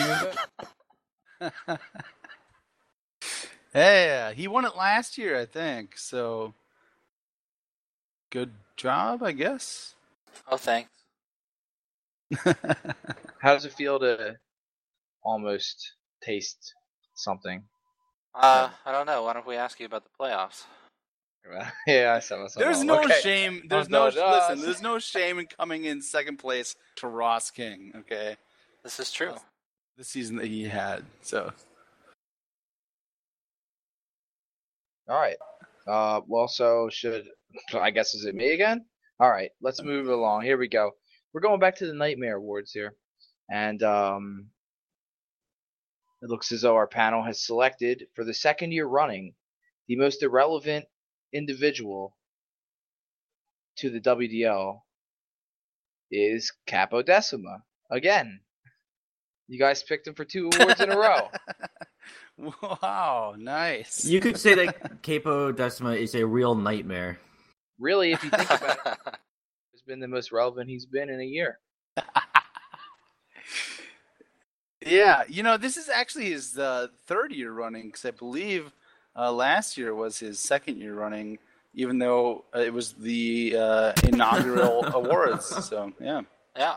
Hey, he won it last year, I think. So good job, I guess. Oh, thanks. How does it feel to almost taste something? Uh, I don't know. Why don't we ask you about the playoffs? yeah, I said myself. There's wrong. no Okay. shame. There's I'm no done. Uh, listen. There's no shame in coming in second place to Ross King. Okay. This is true. the season that he had. So, All right. Uh, well, so should I guess is it me again? All right, let's move along. Here we go. We're going back to the Nightmare Awards here, and um, it looks as though our panel has selected for the second year running the most irrelevant individual to the W D L is Capo Decima again. You guys picked him for two awards in a row. wow, nice. You could say that Capo Decima is a real nightmare. Really, if you think about it, he's been the most relevant he's been in a year. Yeah, you know, this is actually his uh, third year running, because I believe uh, last year was his second year running, even though uh, it was the uh, inaugural awards. So, yeah. Yeah.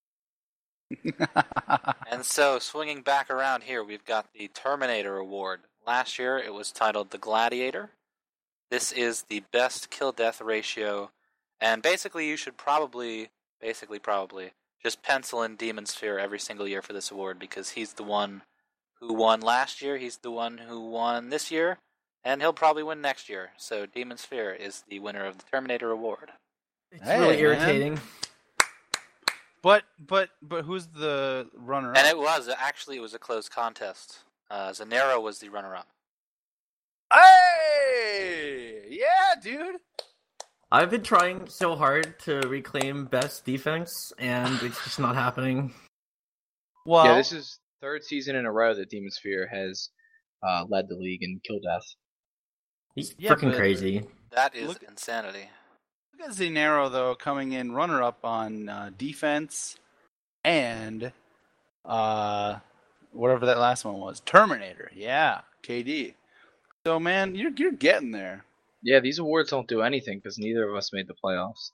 And so, swinging back around here, we've got the Terminator Award. Last year, it was titled The Gladiator. This is the best kill-death ratio, and basically you should probably, basically probably, just pencil in Demon Sphere every single year for this award, because he's the one who won last year, he's the one who won this year, and he'll probably win next year. So Demon Sphere is the winner of the Terminator Award. It's Hey, really man. irritating. But but but who's the runner-up? And it was, actually, it was a close contest. Uh, Zanero was the runner-up. Hey! Yeah, dude! I've been trying so hard to reclaim best defense, and it's just not happening. Well, Yeah, this is third season in a row that Demon Sphere has uh, led the league in kill death. He's Yeah, freaking but- crazy. That is Look- insanity. look at Zanero, though, coming in runner-up on uh, defense and uh, whatever that last one was. Terminator, yeah, K D. So, man, you're you're getting there. Yeah, these awards don't do anything because neither of us made the playoffs.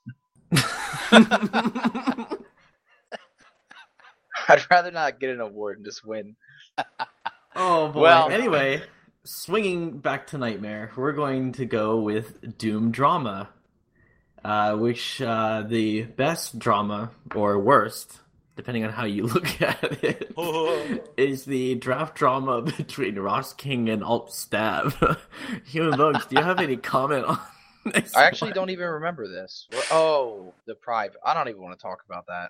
I'd rather not get an award and just win. Oh boy. Well- Anyway, swinging back to Nightmare, we're going to go with Doom Drama, uh, which uh, the best drama, or worst, depending on how you look at it, is the draft drama between Ross King and Alt Stab. Human Bones, do you have any comment on this? I actually one? don't even remember this. Oh, the private. I don't even want to talk about that.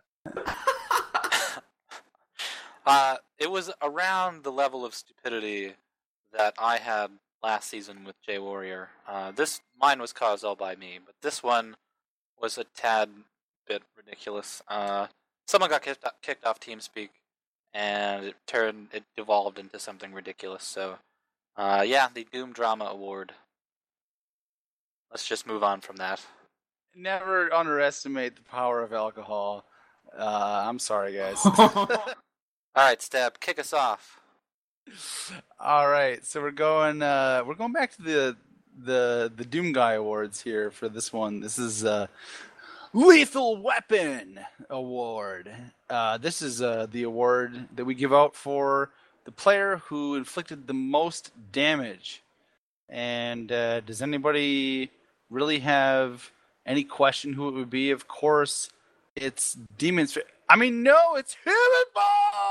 Uh, it was around the level of stupidity that I had last season with Jay Warrior. Uh, this mine was caused all by me, but this one was a tad bit ridiculous. Uh, someone got kicked, kicked off TeamSpeak, and it turned it devolved into something ridiculous. So, uh, yeah, the Doom Drama Award. Let's just move on from that. Never underestimate the power of alcohol. Uh, I'm sorry, guys. All right, Stab, kick us off. All right, so we're going. Uh, we're going back to the the the Doom Guy Awards here for this one. This is uh, Lethal Weapon Award. Uh, this is uh, the award that we give out for the player who inflicted the most damage. And uh, does anybody really have any question who it would be? Of course, it's Demon's. I mean, no, it's Human Bones.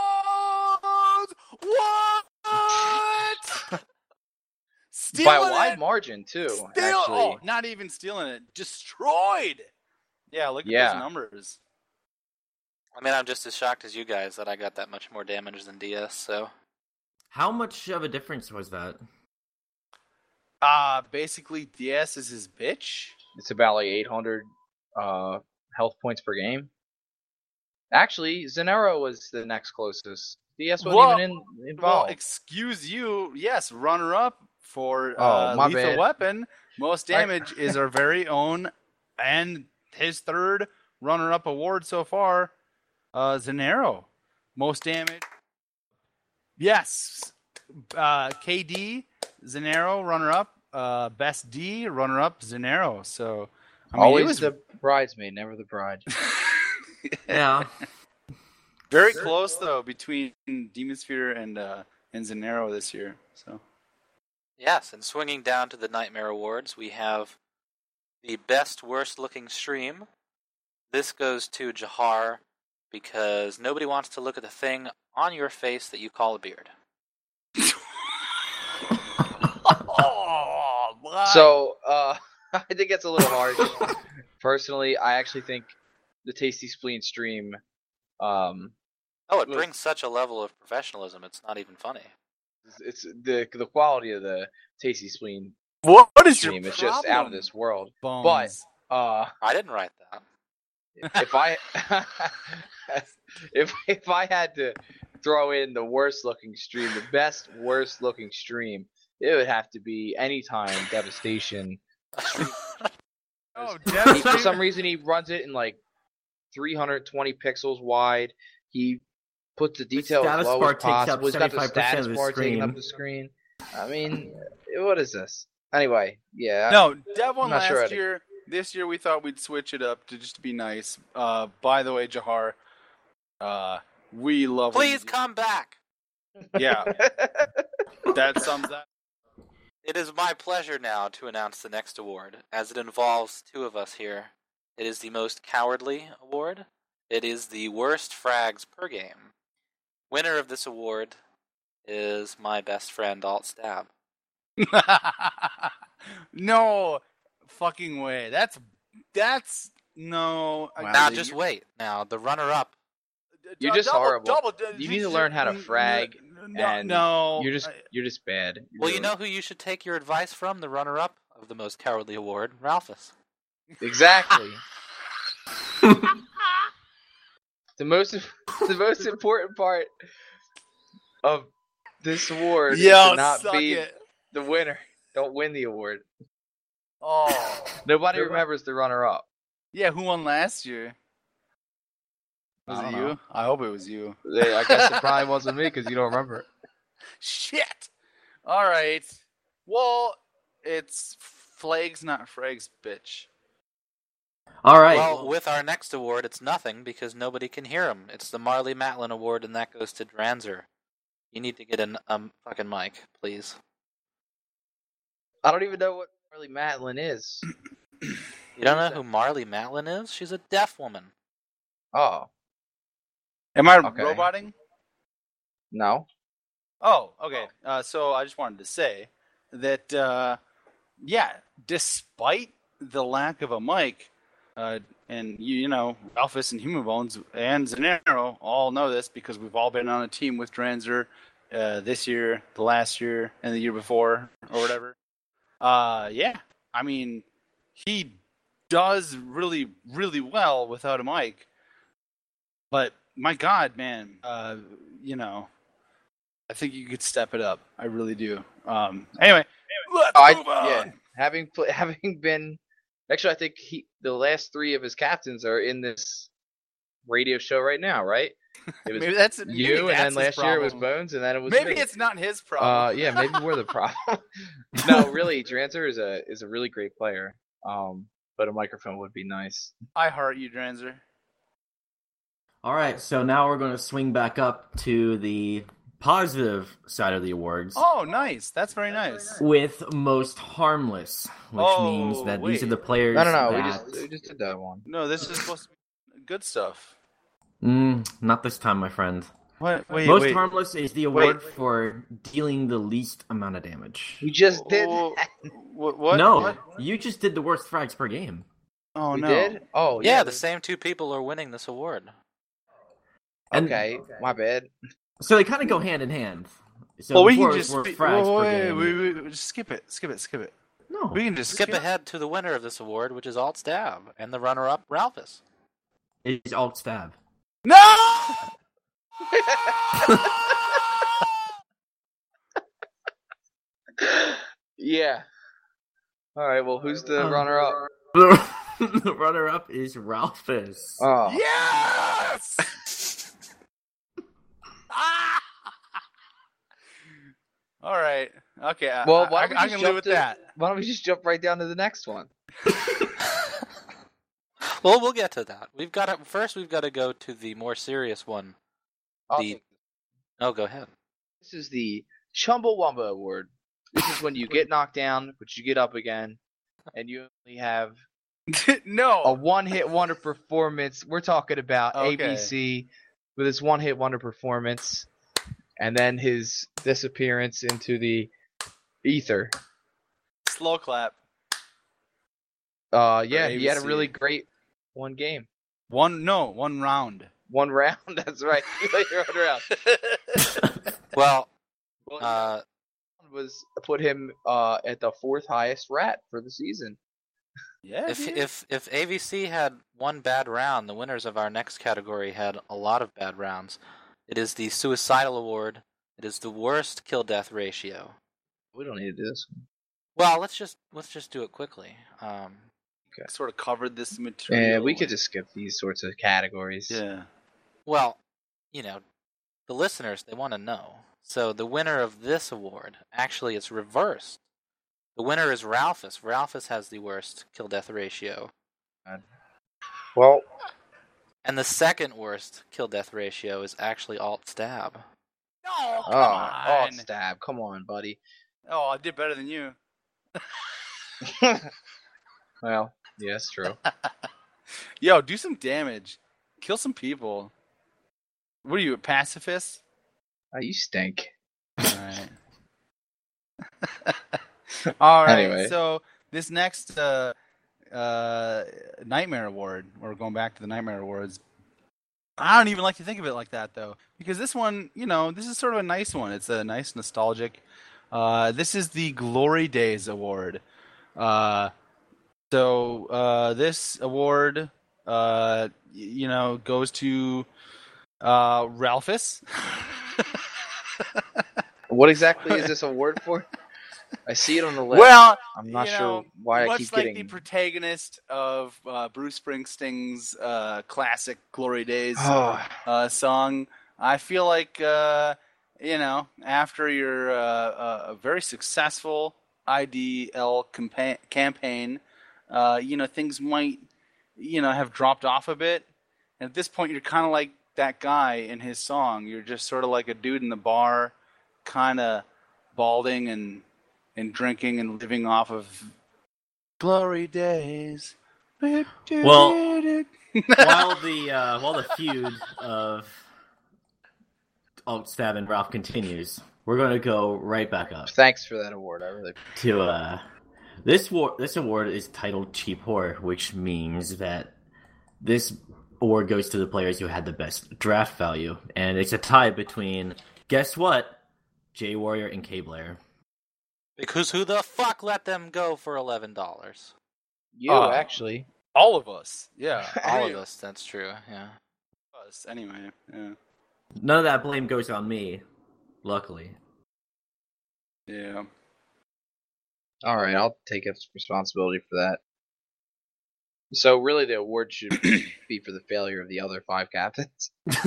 What? Stealing By a wide it. margin, too. Steal- actually. oh, not even stealing it. Destroyed. Yeah, look at Yeah. those numbers. I mean, I'm just as shocked as you guys that I got that much more damage than D S, so... How much of a difference was that? Uh, basically, D S is his bitch. It's about like eight hundred uh, health points per game. Actually, Zanero was the next closest. D S wasn't Well- even in, Well, involved. excuse you. Yes, runner-up for Oh, uh, my Lethal bad. Weapon. Most I- damage is our very own, and his third runner-up award so far, uh, Zanero. Most damage. Yes. Uh, K D, Zanero, runner-up. Uh, best D, runner-up, Zanero. So, I mean, Always it was the bridesmaid, never the bride. Yeah. very close, though, between Demon Sphere and, uh, and Zanero this year. So. Yes, and swinging down to the Nightmare Awards, we have the best worst looking stream. This goes to Jahar because nobody wants to look at the thing on your face that you call a beard? Oh, my. So, uh, I think it's a little harsh. Personally, I actually think the Tasty Spleen stream, um, Oh, it was- brings such a level of professionalism. It's not even funny. it's the the quality of the Tasty Spleen what is your stream is problem? just out of this world. Bones. Uh, I didn't write that. if I if if I had to throw in the worst looking stream, the best worst looking stream, it would have to be Anytime Devastation. Oh, He, for Devastation. some reason, he runs it in like three hundred twenty pixels wide. He puts the detail as status low bar as takes up possible. He's got the seventy-five percent status of the bar taking up screen. the screen. I mean, what is this? Anyway, yeah. No, Dev won I'm not last sure I'd- year. This year we thought we'd switch it up to just to be nice. Uh, by the way, Jahar, uh, we love. what you Please do. come back. Yeah, that sums that. It is my pleasure now to announce the next award, as it involves two of us here. It is the Most Cowardly Award. It is the Worst Frags Per Game. Winner of this award is my best friend, Alt Stab. No fucking way. That's that's no. I- Wow. Now, you- just wait. Now, the runner-up. You're Uh, just double- horrible. double- You need to learn how to frag, No, and no, You're just I- you're just bad. Well, you Really. know who you should take your advice from? The runner-up of the Most Cowardly Award, Ralphus. Exactly. the most the most important part of this award is Yo, to not suck be it. the winner. Don't win the award. Oh, Nobody You're right. remembers the runner-up. yeah. Who won last year? Was I it don't you? know. I hope it was you. Yeah, I guess it probably wasn't me because you don't remember. Shit. All right. Well, it's flags, not frags, bitch. All right. Well, with our next award, it's nothing because nobody can hear him. It's the Marley Matlin Award, and that goes to Dranzer. You need to get a um, fucking mic, please. I don't even know what Marley Matlin is. You don't know who Marley Matlin is? She's a deaf woman. Oh, Am I Okay. roboting? no. Oh, okay. Uh, so I just wanted to say that, uh, yeah, despite the lack of a mic, uh, and you, you know, Alphys and Human Bones and Zanero all know this because we've all been on a team with Dranzer uh, this year, the last year, and the year before, or whatever. Uh, yeah, I mean, he does really, really well without a mic. But my God, man, uh, you know, I think you could step it up. I really do. Um, anyway, let's I, move on. yeah, having pl- having been, actually, I think he the last three of his captains are in this radio show right now, right? It was Maybe that's maybe you, and that's then his last year it was problem. Bones, and then it was Maybe me. it's not his Uh, problem. yeah, maybe we're the problem. No, really, Dranzer is a is a really great player. Um, but a microphone would be nice. I heart you, Dranzer. All right. So now we're going to swing back up to the positive side of the awards Oh, nice. That's very nice. with most harmless, which Oh, means that these are wait. the players No, no, no. We that... just we just did that one. No, this is supposed to be good stuff. Mm, not this time, my friend. What? Wait, most wait. harmless is the award for dealing the least amount of damage. We just did. Oh, that. what? What? no, What? you just did the worst frags per game. Oh we no. did. Oh Yeah, yeah. the same two people are winning this award. And- Okay, my bad. So they kind of go hand in hand. So Well, we before can it just was spe- frags wait, per wait, game. wait, wait, wait, just skip it, skip it, skip it. No, We can just Skip ahead to the winner of this award, which is Alt Stab, and the runner-up, Ralphus. it's alt stab. No. Yeah. All right. Well, who's the Um, runner-up? the runner-up is Ralphus. Oh. Yes. Ah! All right. Okay. I- Well, I, why I, don't we I just can jump live with to- that. Why don't we just jump right down to the next one? Well, we'll get to that. We've got to, first. We've got to go to the more serious one. I'll The- take Oh, go ahead. This is the Chumbawamba Award. This is when you get knocked down, but you get up again, and you only have no. a one-hit wonder performance. We're talking about Okay. A B C. with his one-hit wonder performance, and then his disappearance into the ether. Slow clap. Uh, yeah, A B he had a C. really great one game, One no, one round. one round. That's right. You played your own round. Well, Well, uh, was put him uh, at the fourth highest rat for the season. Yeah. if dude. if if A V C had one bad round, the winners of our next category had a lot of bad rounds. It is the Suicidal Award. It is the worst kill-death ratio. We don't need to do this. Well, let's just let's just do it quickly. Um, sort of covered this material. Yeah, we could just skip these sorts of categories. Yeah. well, you know, the listeners, they want to know. So the winner of this award, actually, it's reversed. The winner is Ralphus. Ralphus has the worst kill-death ratio. Well, And the second worst kill-death ratio is actually Alt-Stab. No, come oh, oh, on. stab! Come on, buddy. Oh, I did better than you. Well, yeah, that's true. Yo, do some damage. Kill some people. What are you, a pacifist? Oh, you stink. Alright. Alright, Anyway. so this next uh, uh, Nightmare Award, we're going back to the Nightmare Awards. I don't even like to think of it like that, though. Because this one, you know, this is sort of a nice one. It's a nice, nostalgic. Uh, this is the Glory Days Award. Uh, so uh, this award, uh, y- you know, goes to uh, Ralphus. What exactly is this award for? I see it on the list. Well, I'm not you sure know, why I much keep like getting. the protagonist of uh, Bruce Springsteen's uh, classic "Glory Days" Oh, uh, song, I feel like uh, you know, after your uh, uh, a very successful I D L campa- campaign, uh, you know, things might, you know, have dropped off a bit. And at this point, you're kind of like that guy in his song. You're just sort of like a dude in the bar, kind of balding and and drinking and living off of glory days. Well, while the uh, while the feud of Alt Stab and Ralph continues, we're gonna go right back up thanks for that award. I really. to uh, this war. This award is titled Cheap Horror, which means that this award goes to the players who had the best draft value, and it's a tie between, guess what, J Warrior and K Blair. Because who the fuck let them go for eleven dollars? You Uh, actually. all of us, yeah, All every of us, that's true, yeah. us. Anyway, yeah, None of that blame goes on me, luckily. yeah. All right, I'll take responsibility for that. So really, the award should be for the failure of the other five captains.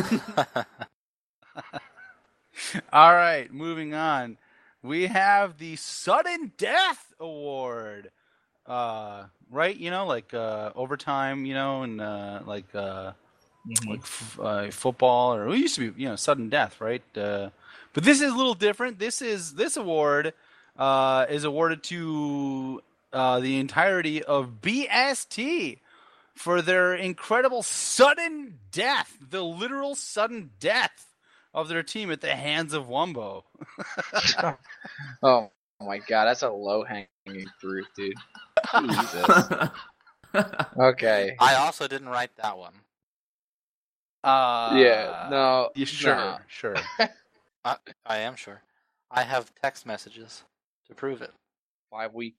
All right, moving on. We have the Sudden Death Award. Uh, right, you know, like uh, overtime, you know, and uh, like uh, Mhm. like f- uh, football, or it used to be, you know, sudden death, right? Uh, but this is a little different. This is this award uh, is awarded to uh, the entirety of B S T for their incredible sudden death, the literal sudden death of their team at the hands of Wumbo. Oh my god, that's a low hanging fruit, dude. Jesus. Okay. I also didn't write that one. Uh, Yeah. No. Yeah, sure, nah. sure. I, I am sure. I have text messages to prove it. Five week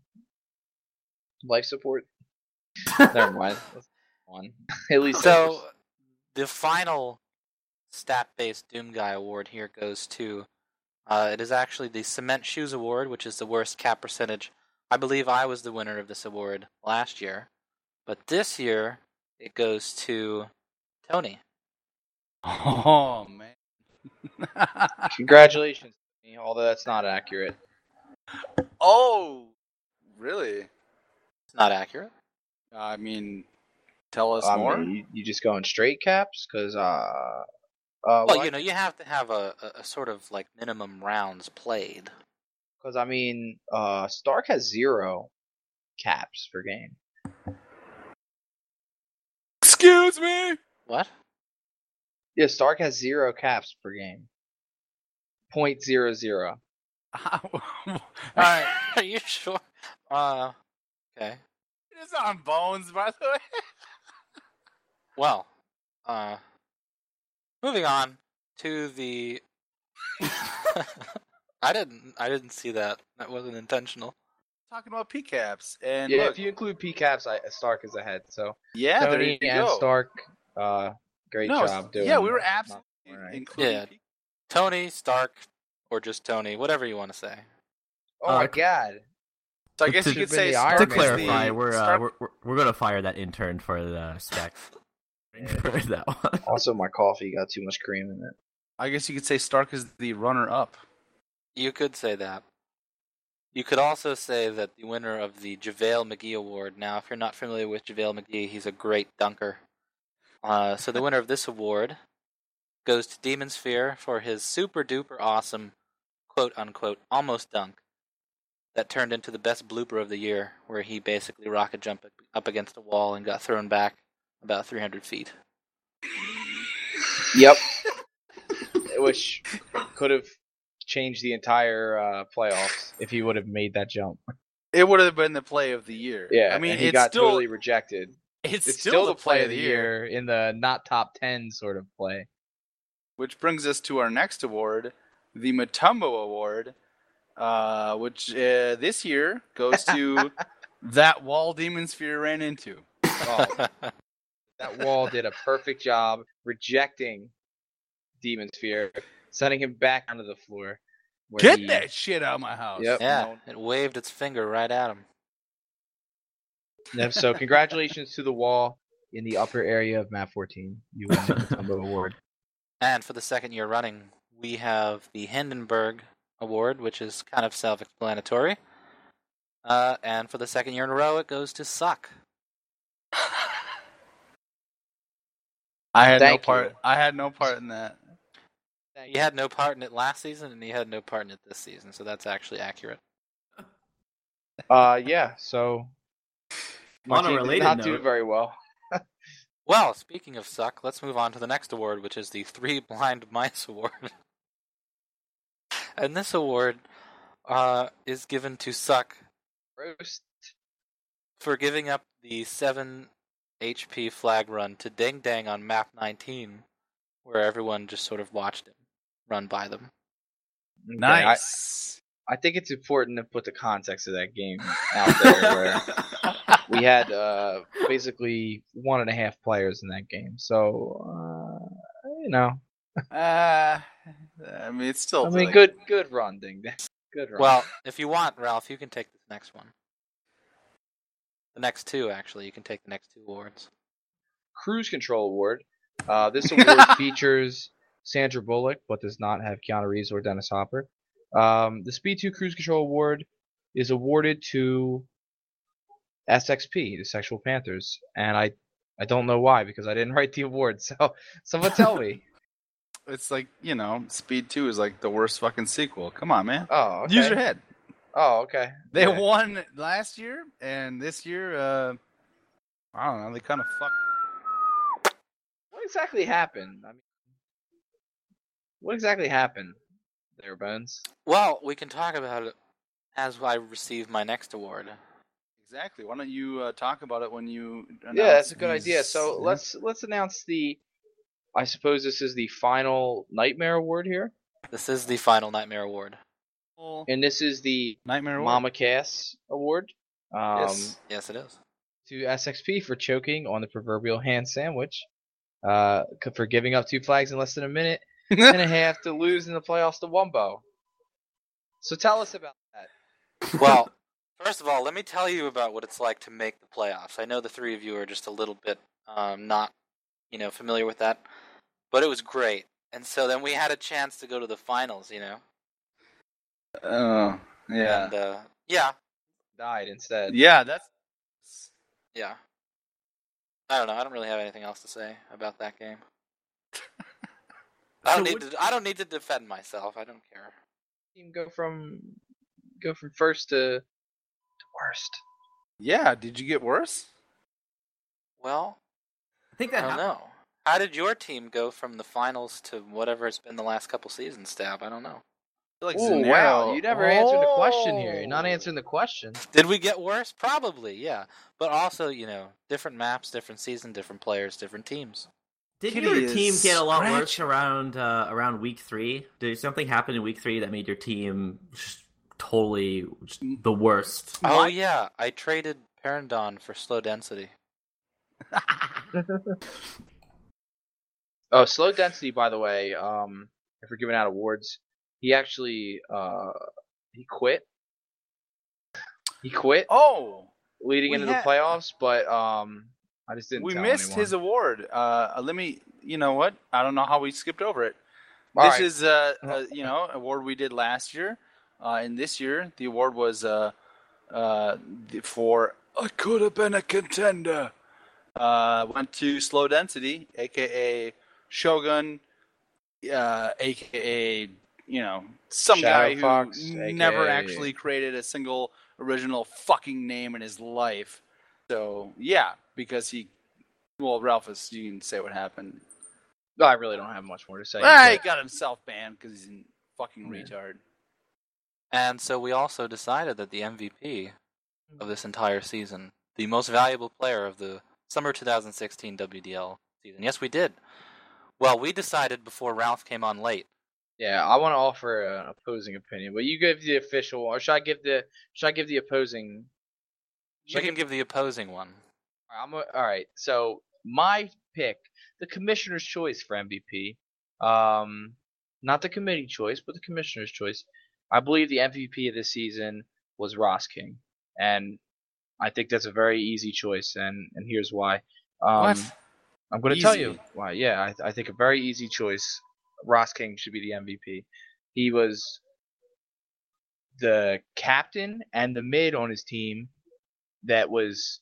life support. Never mind. That's one. At least So, the final stat-based Doom Guy award here goes to, uh, it is actually the Cement Shoes Award, which is the worst cap percentage. I believe I was the winner of this award last year. But this year, it goes to Tony. Oh man. congratulations to me, although that's not accurate. Oh, really? It's not accurate. I mean, tell us I more. mean, you, you just going straight caps? Because, uh, uh, Well, well, you know, you have to have a, a, a sort of like minimum rounds played. Because, I mean, uh, Stark has zero caps per game. Excuse me. What? Yeah, Stark has zero caps per game. Point zero zero. All right. Are you sure? Uh, okay. It's on Bones, by the way. Well, uh, moving on to the. I didn't. I didn't see that. That wasn't intentional. Talking about P caps, and Yeah, look, if you include P caps, I, Stark is ahead. So yeah, Tony there you and go. Stark, uh, great no, job doing. yeah, we were absolutely right. including. Yeah. P- Tony, Stark, or just Tony, whatever you want to say. Oh Uh, my god! so I guess to- you could been say the Stark To Iron is Man. clarify, the we're, uh, Stark- we're we're we're gonna fire that intern for the spec for that one. Also, my coffee got too much cream in it. I guess you could say Stark is the runner-up. You could say that. You could also say that the winner of the JaVale McGee Award. Now, if you're not familiar with JaVale McGee, he's a great dunker. Uh, so the winner of this award goes to Demon Sphere for his super duper awesome, quote unquote, almost dunk that turned into the best blooper of the year, where he basically rocket jumped up against a wall and got thrown back about three hundred feet. Yep. Which could have changed the entire uh, playoffs if he would have made that jump. It would have been the play of the year. Yeah, I mean, and he it's got still totally rejected. it's, It's still, still, the play of the year. in the not top ten sort of play. Which brings us to our next award, the Mutombo Award, uh, which uh, this year goes to that wall Demon Sphere ran into. Oh, that wall did a perfect job rejecting Demon Sphere, sending him back onto the floor. where Get he- that shit out of my house. Yep. Yeah, it waved its finger right at him. Yep, so congratulations to the wall in the upper area of map fourteen. You won the Mutombo Award. And for the second year running, we have the Hindenburg Award, which is kind of self-explanatory. Uh, and for the second year in a row, it goes to Suck. I had Thank no part. you. I had no part in that. He had no part in it last season, and he had no part in it this season, so that's actually accurate. Uh, yeah. So my On a team did related not do note- very well. Well, speaking of Suck, let's move on to the next award, which is the Three Blind Mice Award. And this award uh, is given to Suck Roast. for giving up the seven H P flag run to Ding Dang on map nineteen, where everyone just sort of watched him run by them. Okay, Nice. I, I think it's important to put the context of that game out there. Where we had uh, basically one and a half players in that game, so uh, you know, Uh, I mean, it's still. I mean, like- good, good run, Ding Dang. Good run. Well, if you want, Ralph, you can take this next one. The next two, actually. You can take the next two awards. Cruise Control Award. Uh, this award features Sandra Bullock, but does not have Keanu Reeves or Dennis Hopper. Um, the Speed two Cruise Control Award is awarded to S X P, the Sexual Panthers, and I, I don't know why because I didn't write the award. So someone tell me. It's like, you know, Speed two is like the worst fucking sequel. Come on, man. Oh, okay. Use your head. Oh, okay. They Yeah. won last year, and this year, uh, I don't know, they kind of fucked. What exactly happened? I mean, what exactly happened there, Bones? Well, we can talk about it as I receive my next award. Exactly. Why don't you uh, talk about it when you announce Yeah, that's a good these- idea. So yeah. let's let's announce the. I suppose this is the final Nightmare Award here, This is the final Nightmare Award. and this is the Nightmare Award. Mama Cass Award. Um, Yes. Yes, it is. To S X P for choking on the proverbial hand sandwich, uh, c- for giving up two flags in less than a minute and a half to lose in the playoffs to Wumbo. So tell us about that. Well, first of all, let me tell you about what it's like to make the playoffs. I know the three of you are just a little bit um, not, you know, familiar with that, but it was great. And so then we had a chance to go to the finals, you know. Oh, yeah. And uh, yeah, Died instead. Yeah, that's. yeah. I don't know. I don't really have anything else to say about that game. I don't So need what- to. I don't need to defend myself. I don't care. Team go from go from first to, to worst. Yeah, did you get worse? Well, I think I that don't happened. know. How did your team go from the finals to whatever it's been the last couple seasons, Stab? I don't know. I feel like Oh Zanero- wow, you never answered the question here. You're not Oh. answering the question. Did we get worse? Probably, yeah. But also, you know, different maps, different season, different players, different teams. Did Kitty your is team get a lot scratching. worse around uh, around week three? Did something happen in week three that made your team just totally just the worst? Oh, My- yeah. I traded Parandon for slow density. Oh, Slow Density, by the way, um, if we're giving out awards, he actually uh, he quit. He quit Oh, leading we into had- the playoffs, but um, I just didn't we tell missed anyone. his award. Uh, let me. You know what? I don't know how we skipped over it. All This right. is uh, a you know award we did last year, uh, and this year the award was uh, uh, the- for I could have been a contender. Uh, went to Slow Density, aka Shogun, uh, aka you know some Shadow guy who Fox, never aka actually created a single original fucking name in his life. So yeah, because he, well, Ralphus, you can say what happened. No, I really don't have much more to say. Ah, he got himself banned because he's a fucking Yeah. retard. And so we also decided that the M V P of this entire season, the most valuable player of the summer twenty sixteen W D L season. Yes, we did. Well, we decided before Ralph came on late. Yeah, I want to offer an opposing opinion, but you give the official, or should I give the should I give the opposing? You can give the opposing one. I'm a, all right. So my pick, the commissioner's choice for M V P, um, not the committee choice, but the commissioner's choice. I believe the M V P of this season was Ross King, and I think that's a very easy choice, and and here's why. Um, What? I'm going to tell Easy. you why. Yeah, I, I think a very easy choice. Ross King should be the M V P. He was the captain and the mid on his team that was,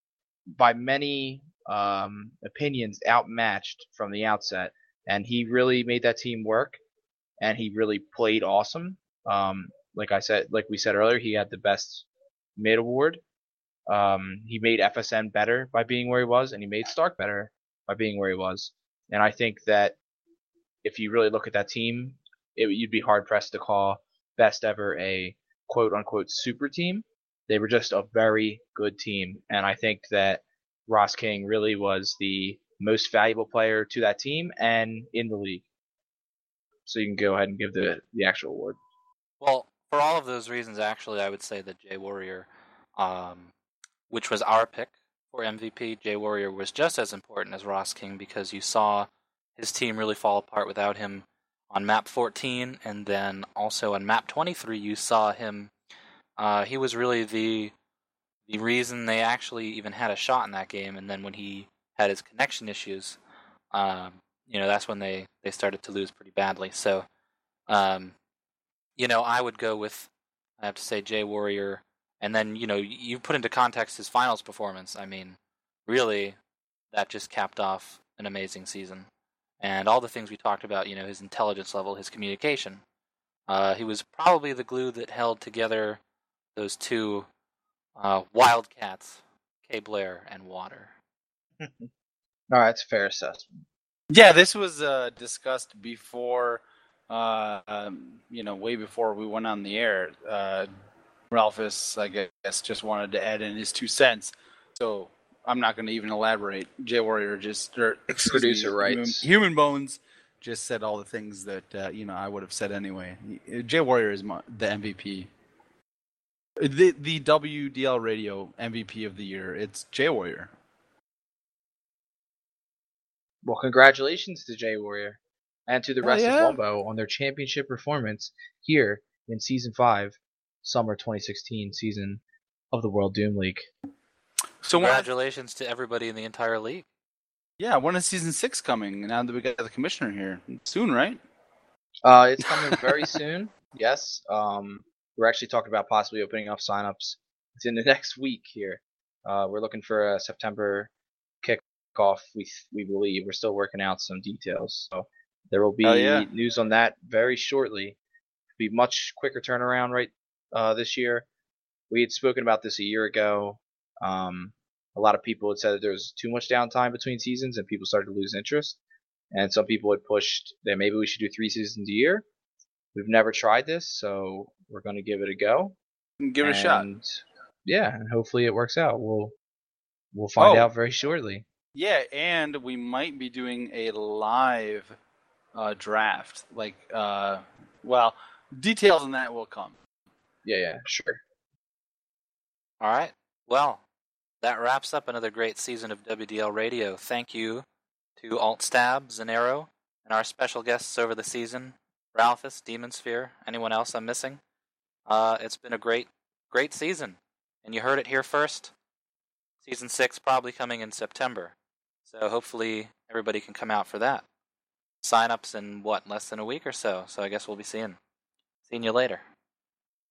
by many um, opinions, outmatched from the outset, and he really made that team work, and he really played awesome. Um, like I said, like we said earlier, he had the best mid award. Um, he made F S N better by being where he was, and he made Stark better by being where he was. And I think that if you really look at that team, it, you'd be hard pressed to call best ever a quote unquote super team. They were just a very good team, and I think that Ross King really was the most valuable player to that team and in the league. So you can go ahead and give the the actual award. Well, for all of those reasons, actually, I would say that Jay Warrior, um, which was our pick for M V P, Jay Warrior was just as important as Ross King because you saw his team really fall apart without him on map fourteen, and then also on map twenty-three you saw him. Uh, he was really the the reason they actually even had a shot in that game, and then when he had his connection issues, um, you know, that's when they, they started to lose pretty badly. So, um, you know, I would go with, I have to say, Jay Warrior, and then, you know, you put into context his finals performance. I mean, really, that just capped off an amazing season. And all the things we talked about, you know, his intelligence level, his communication. Uh, he was probably the glue that held together those two uh, Wildcats, K. Blair and Water. All right, that's a fair assessment. Yeah, this was uh, discussed before, uh, um, you know, way before we went on the air. Uh, Ralphus, I guess, just wanted to add in his two cents. So I'm not going to even elaborate. Jay Warrior just, or, excuse Producer me, rights. Human, Human Bones just said all the things that, uh, you know, I would have said anyway. Jay Warrior is my, the M V P. The, the W D L Radio M V P of the year. It's Jay Warrior. Well, congratulations to Jay Warrior and to the Oh, rest yeah. of Wombo on their championship performance here in Season five, Summer twenty sixteen season of the World Doom League. So when, Congratulations to everybody in the entire league. yeah, when is season six coming? Now that we got the commissioner here, soon, right? Uh, it's coming very soon. Yes. Um, we're actually talking about possibly opening up signups within the next week here. Uh, we're looking for a September kickoff. We we believe we're still working out some details, so there will be Oh, yeah. news on that very shortly. Be much quicker turnaround right uh, this year. We had spoken about this a year ago. Um, a lot of people had said that there was too much downtime between seasons and people started to lose interest. And some people had pushed that maybe we should do three seasons a year. We've never tried this, so we're going to give it a go. Give it a shot. And yeah, and hopefully it works out. We'll we'll find Oh. out very shortly. Yeah, and we might be doing a live uh, draft. Like, uh, well, details on that will come. Yeah, yeah, sure. All right. Well, that wraps up another great season of W D L Radio. Thank you to AltStab, Zanero, and our special guests over the season, Ralphus, Demonsphere, anyone else I'm missing. Uh, it's been a great, great season, and you heard it here first. Season six probably coming in September, so hopefully everybody can come out for that. Sign-ups in, what, less than a week or so, so I guess we'll be seeing, seeing you later.